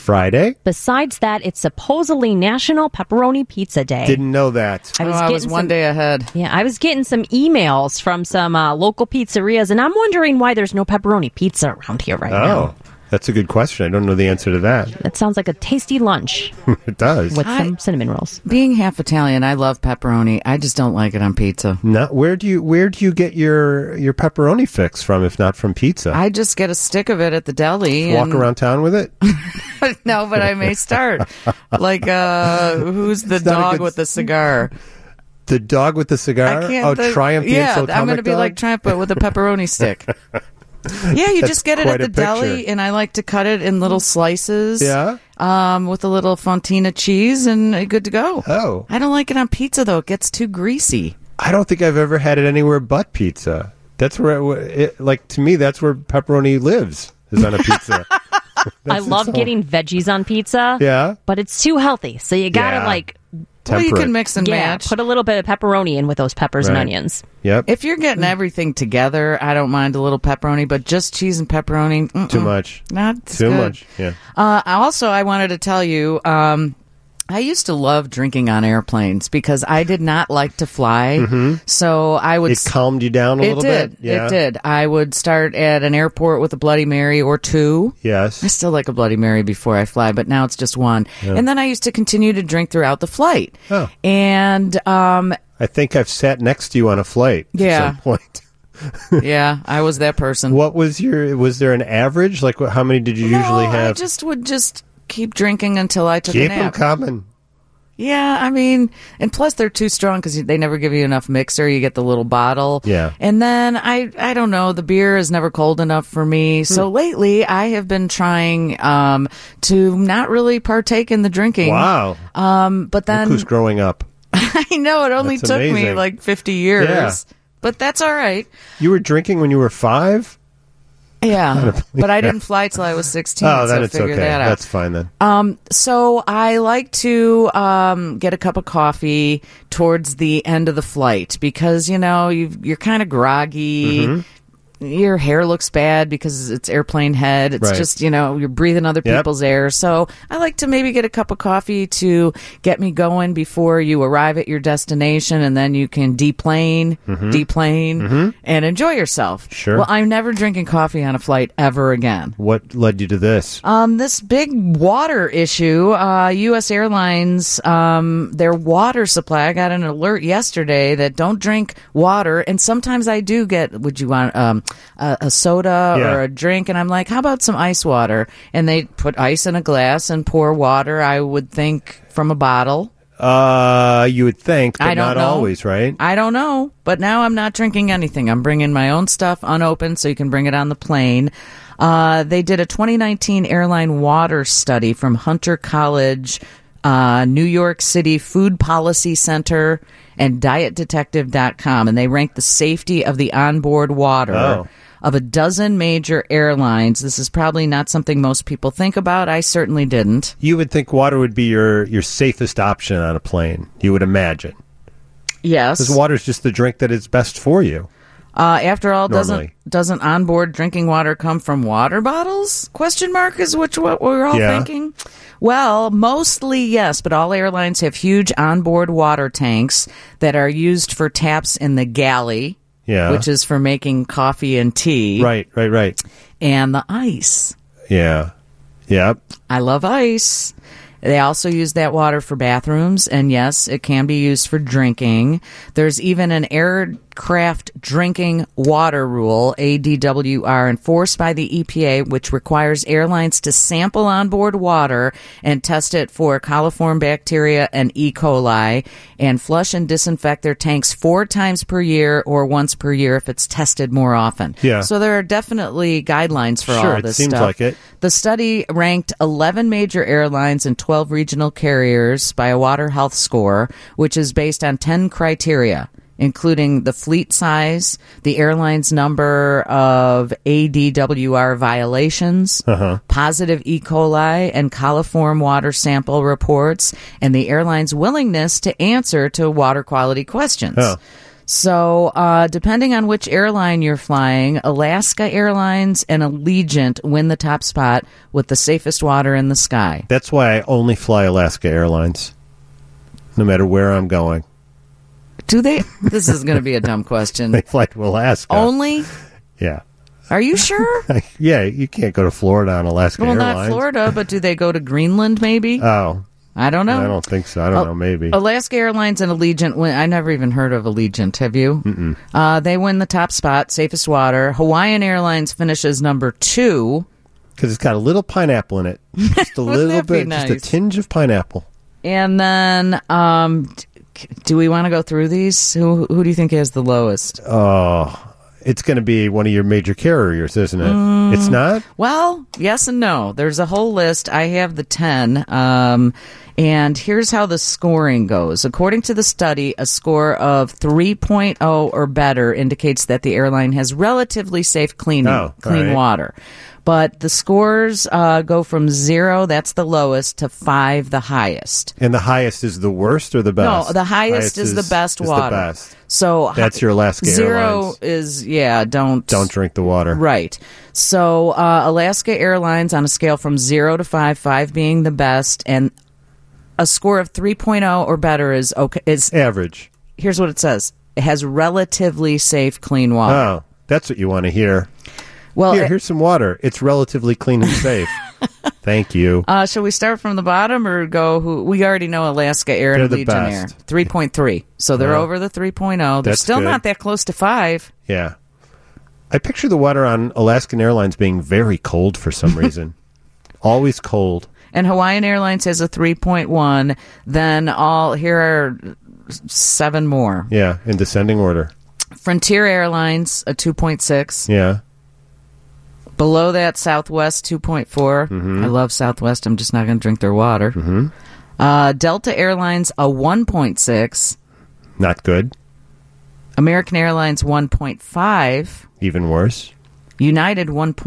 Friday. Besides that, it's supposedly National Pepperoni Pizza Day. Didn't know that. I was one day ahead. Yeah, I was getting some emails from some local pizzerias, and I'm wondering why there's no pepperoni pizza around here right now. That's a good question. I don't know the answer to that. That sounds like a tasty lunch. It does. With some cinnamon rolls. Being half Italian, I love pepperoni. I just don't like it on pizza. No, where do you get your pepperoni fix from, if not from pizza? I just get a stick of it at the deli. Walk around town with it? No, but I may start. Like, who's the dog with the cigar? The dog with the cigar? Triumph the Yeah, Insult I'm going to be dog? like Triumph, but with a pepperoni stick. Yeah, you just get it at the deli, and I like to cut it in little slices. Yeah? With a little fontina cheese, and good to go. Oh. I don't like it on pizza, though. It gets too greasy. I don't think I've ever had it anywhere but pizza. That's where, to me, that's where pepperoni lives, is on a pizza. I love getting veggies on pizza. Yeah? But it's too healthy, so you gotta Well, you can mix and match. Put a little bit of pepperoni in with those peppers and Right. onions. Yep. If you're getting everything together, I don't mind a little pepperoni, but just cheese and pepperoni, Too much. Not Too good. much. Yeah. I wanted to tell you, I used to love drinking on airplanes because I did not like to fly. So I would. It calmed you down a little bit. Yeah. It did. I would start at an airport with a Bloody Mary or two. Yes. I still like a Bloody Mary before I fly, but now it's just one. Yeah. And then I used to continue to drink throughout the flight. Oh. And I think I've sat next to you on a flight Yeah. at some point. yeah, I was that person. What was there an average? Like, how many did you usually have? I just would keep drinking until I took Keep a them nap. coming. Yeah, I mean, and plus they're too strong because they never give you enough mixer. You get the little bottle. Yeah. And then I don't know, the beer is never cold enough for me. So lately I have been trying to not really partake in the drinking. Wow. But then Look who's growing up. I know it only That's took me amazing. like 50 years. Yeah. But that's all right. You were drinking when you were 5? Yeah. But I didn't fly till I was 16. Oh, then so it's figure okay. that out. That's fine then. So I like to get a cup of coffee towards the end of the flight because, you're kind of groggy. Mm-hmm. Your hair looks bad because it's airplane head. It's Right. just, you're breathing other Yep. people's air. So I like to maybe get a cup of coffee to get me going before you arrive at your destination, and then you can deplane, and enjoy yourself. Sure. Well, I'm never drinking coffee on a flight ever again. What led you to this? This big water issue, U.S. Airlines, their water supply, I got an alert yesterday that don't drink water, and sometimes I do get, would you want a soda Yeah. or a drink? And I'm like, how about some ice water? And they put ice in a glass and pour water, I would think, from a bottle. You would think, but I don't not know. always, right? I don't know, but now I'm not drinking anything. I'm bringing my own stuff unopened so you can bring it on the plane. They did a 2019 airline water study from Hunter College, New York City Food Policy Center, and DietDetective.com, and they ranked the safety of the onboard water of a dozen major airlines. This is probably not something most people think about. I certainly didn't. You would think water would be your safest option on a plane. You would imagine. Yes. Because water is just the drink that is best for you. After all, Normally. doesn't onboard drinking water come from water bottles? Question mark is what we're all Yeah. thinking. Well, mostly yes, but all airlines have huge onboard water tanks that are used for taps in the galley, Yeah. which is for making coffee and tea, Right. and the ice. Yeah. Yep. I love ice. They also use that water for bathrooms, and yes, it can be used for drinking. There's even an aircraft drinking water rule, ADWR, enforced by the EPA, which requires airlines to sample onboard water and test it for coliform bacteria and E. coli, and flush and disinfect their tanks 4 times per year or once per year if it's tested more often. Yeah. So there are definitely guidelines for Sure, all it this seems stuff. like it. The study ranked 11 major airlines and 12 regional carriers by a water health score, which is based on 10 criteria, including the fleet size, the airline's number of ADWR violations, positive E. coli and coliform water sample reports, and the airline's willingness to answer to water quality questions. Oh. So, depending on which airline you're flying, Alaska Airlines and Allegiant win the top spot with the safest water in the sky. That's why I only fly Alaska Airlines, no matter where I'm going. Do they? This is going to be a dumb question. They fly to Alaska. Only? Yeah. Are you sure? Yeah, you can't go to Florida on Alaska Well, Airlines. not Florida, but do they go to Greenland maybe? Oh. I don't know. I don't think so. I don't know. Maybe. Alaska Airlines and Allegiant win. I never even heard of Allegiant. Have you? Mm-mm. They win the top spot, safest water. Hawaiian Airlines finishes number 2. Because it's got a little pineapple in it. Just a little that be bit. nice? Just a tinge of pineapple. And then, do we want to go through these? Who do you think has the lowest? Oh, it's going to be one of your major carriers, isn't it? It's not? Well, yes and no. There's a whole list. I have the 10. And here's how the scoring goes. According to the study, a score of 3.0 or better indicates that the airline has relatively safe clean right. water. But the scores go from 0, that's the lowest, to 5, the highest. And the highest is the worst or the best? No, the highest is the best water. The best. So that's your Alaska 0 Airlines. is, don't drink the water. Right. So Alaska Airlines on a scale from 0 to 5, 5 being the best, and a score of 3.0 or better is okay. Is average. Here's what it says: it has relatively safe, clean water. Oh, that's what you want to hear. Well, here's some water. It's relatively clean and safe. Thank you. Shall we start from the bottom or go? We already know Alaska Air and They're the Allegiant Air. 3.3. So they're over the 3.0. They're still not that close to 5. Yeah. I picture the water on Alaskan Airlines being very cold for some reason. Always cold. And Hawaiian Airlines has a 3.1. Then here are 7 more. Yeah, in descending order. Frontier Airlines, a 2.6. Yeah. Below that, Southwest 2.4. Mm-hmm. I love Southwest. I'm just not going to drink their water. Mm-hmm. Delta Airlines, a 1.6. Not good. American Airlines, 1.5. Even worse. United,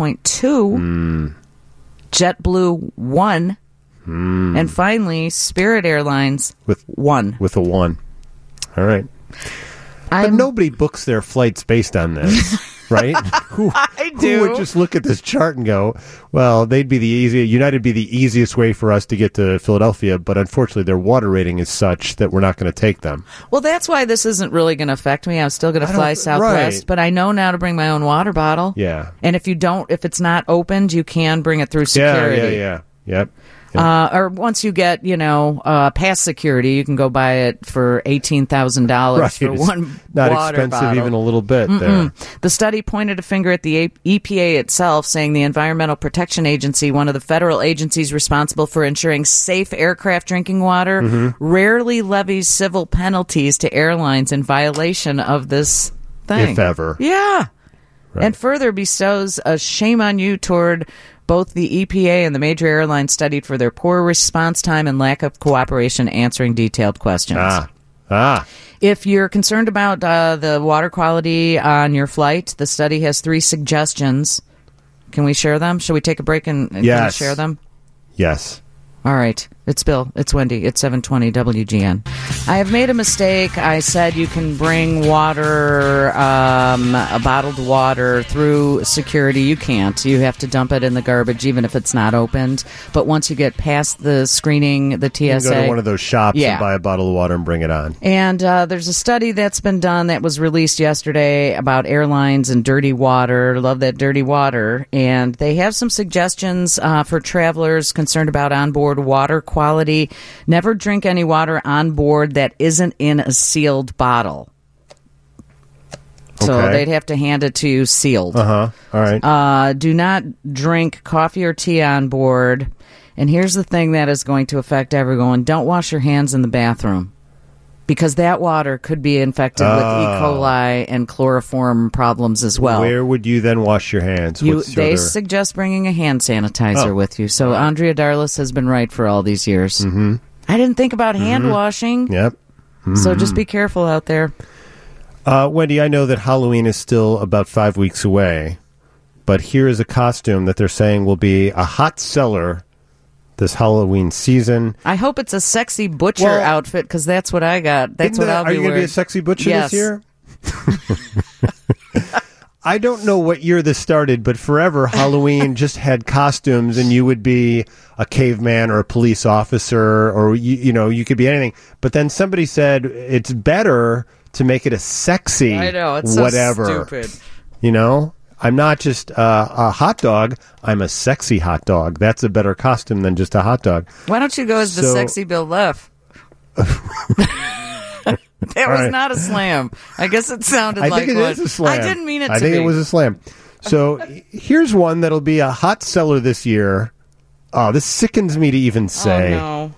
1.2. JetBlue, 1. And finally, Spirit Airlines, with 1. With a 1. All right. But nobody books their flights based on this. Right? Who would just look at this chart and go, well, United be the easiest way for us to get to Philadelphia, but unfortunately their water rating is such that we're not going to take them. Well, that's why this isn't really going to affect me. I'm still going to fly Southwest, but I know now to bring my own water bottle. Yeah. And if it's not opened, you can bring it through security. Yeah. Yep. Or once you get, past security, you can go buy it for $18,000 for one not water expensive bottle. Even a little bit there. The study pointed a finger at the EPA itself, saying the Environmental Protection Agency, one of the federal agencies responsible for ensuring safe aircraft drinking water, rarely levies civil penalties to airlines in violation of this thing. If ever. Yeah. Right. And further bestows a shame on you toward both the EPA and the major airlines studied for their poor response time and lack of cooperation answering detailed questions. If you're concerned about the water quality on your flight, the study has 3 suggestions. Can we share them? Shall we take a break and can we share them? Yes. All right. It's Bill. It's Wendy. It's 720 WGN. I have made a mistake. I said you can bring water, bottled water through security. You can't. You have to dump it in the garbage even if it's not opened. But once you get past the screening, the TSA... You can go to one of those shops and buy a bottle of water and bring it on. And there's a study that's been done that was released yesterday about airlines and dirty water. Love that dirty water. And they have some suggestions for travelers concerned about onboard water quality. Never drink any water on board that isn't in a sealed bottle. So they'd have to hand it to you sealed. All right. Do not drink coffee or tea on board. And here's the thing that is going to affect everyone. Don't wash your hands in the bathroom. Because that water could be infected with E. coli and chloroform problems as well. Where would you then wash your hands? They suggest bringing a hand sanitizer with you. So Andrea Darlis has been right for all these years. Mm-hmm. I didn't think about hand washing. Yep. Mm-hmm. So just be careful out there. Wendy, I know that Halloween is still about 5 weeks away, but here is a costume that they're saying will be a hot seller this Halloween season. I hope it's a sexy butcher outfit because that's what I got. That's what I'll be wearing. Are you going to be a sexy butcher this year? I don't know what year this started, but forever Halloween just had costumes, and you would be a caveman or a police officer, or you could be anything. But then somebody said it's better to make it a sexy, I know, it's whatever. so stupid. I'm not just a hot dog. I'm a sexy hot dog. That's a better costume than just a hot dog. Why don't you go as the sexy Bill Leff? That was not a slam. I guess it sounded like one. I think it is a slam. I didn't mean it to be. I think it was a slam. So here's one that'll be a hot seller this year. Oh, this sickens me to even say. Oh, no.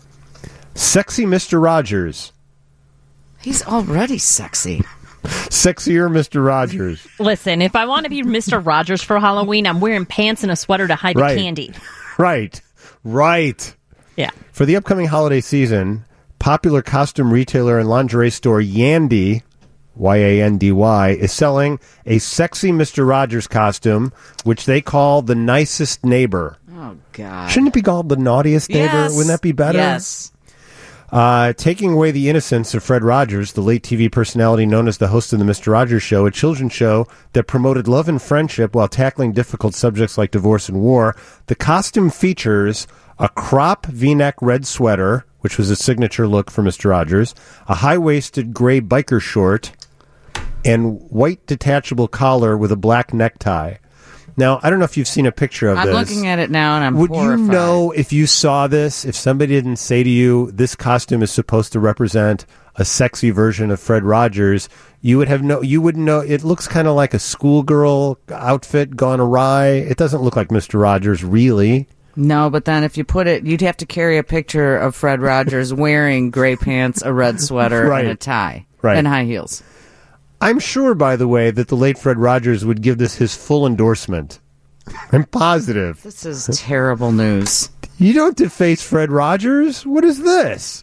Sexy Mr. Rogers. He's already sexy. Sexier Mr. Rogers. Listen, if I want to be Mr. Rogers for Halloween, I'm wearing pants and a sweater to hide the candy. Right. Yeah. For the upcoming holiday season, popular costume retailer and lingerie store Yandy, Y-A-N-D-Y, is selling a sexy Mr. Rogers costume, which they call the nicest neighbor. Oh, God. Shouldn't it be called the naughtiest neighbor? Yes. Wouldn't that be better? Yes. Taking away the innocence of Fred Rogers, the late TV personality known as the host of the Mr. Rogers Show, a children's show that promoted love and friendship while tackling difficult subjects like divorce and war, the costume features a crop V-neck red sweater, which was a signature look for Mr. Rogers, a high-waisted gray biker short, and white detachable collar with a black necktie. Now, I don't know if you've seen a picture of this. I'm looking at it now, and I'm Would horrified. you know if you saw this, if somebody didn't say to you, this costume is supposed to represent a sexy version of Fred Rogers, you would know, it looks kind of like a schoolgirl outfit gone awry. It doesn't look like Mr. Rogers, really. No, but then if you put it, you'd have to carry a picture of Fred Rogers wearing gray pants, a red sweater, and a tie, and high heels. I'm sure, by the way, that the late Fred Rogers would give this his full endorsement. I'm positive. This is terrible news. You don't deface Fred Rogers? What is this?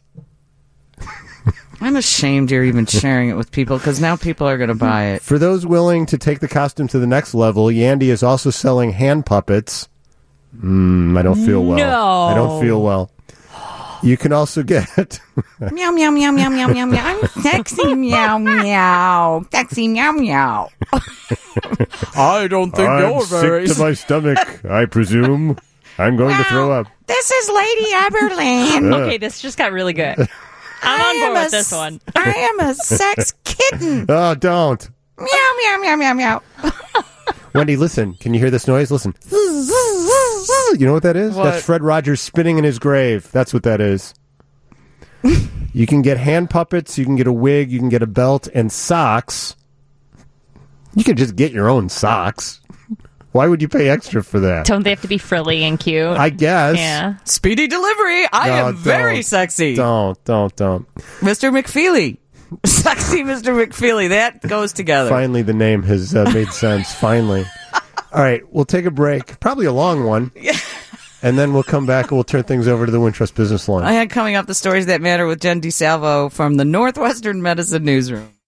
I'm ashamed you're even sharing it with people, because now people are going to buy it. For those willing to take the costume to the next level, Yandy is also selling hand puppets. I don't feel well. No. I don't feel well. You can also get Meow, meow, meow, meow, meow, meow, meow. Sexy meow, meow. Sexy meow, meow. I don't think I'm sick to my stomach, I presume. I'm going to throw up. This is Lady Eberlin. Okay, this just got really good. I'm on board with this one. I am a sex kitten. Oh, don't. Meow, meow, meow, meow, meow. Wendy, listen. Can you hear this noise? Listen. You know what that is? What? That's Fred Rogers spinning in his grave. That's what that is. You can get hand puppets, you can get a wig, you can get a belt, and socks. You can just get your own socks. Why would you pay extra for that? Don't they have to be frilly and cute? I guess. Yeah. Speedy delivery. I am very sexy. Don't. Mr. McFeely. Sexy Mr. McFeely. That goes together. Finally, the name has made sense. Finally. All right, we'll take a break. Probably a long one. Yeah. And then we'll come back and we'll turn things over to the Wintrust Business Line. I had coming up the stories that matter with Jen DeSalvo from the Northwestern Medicine Newsroom.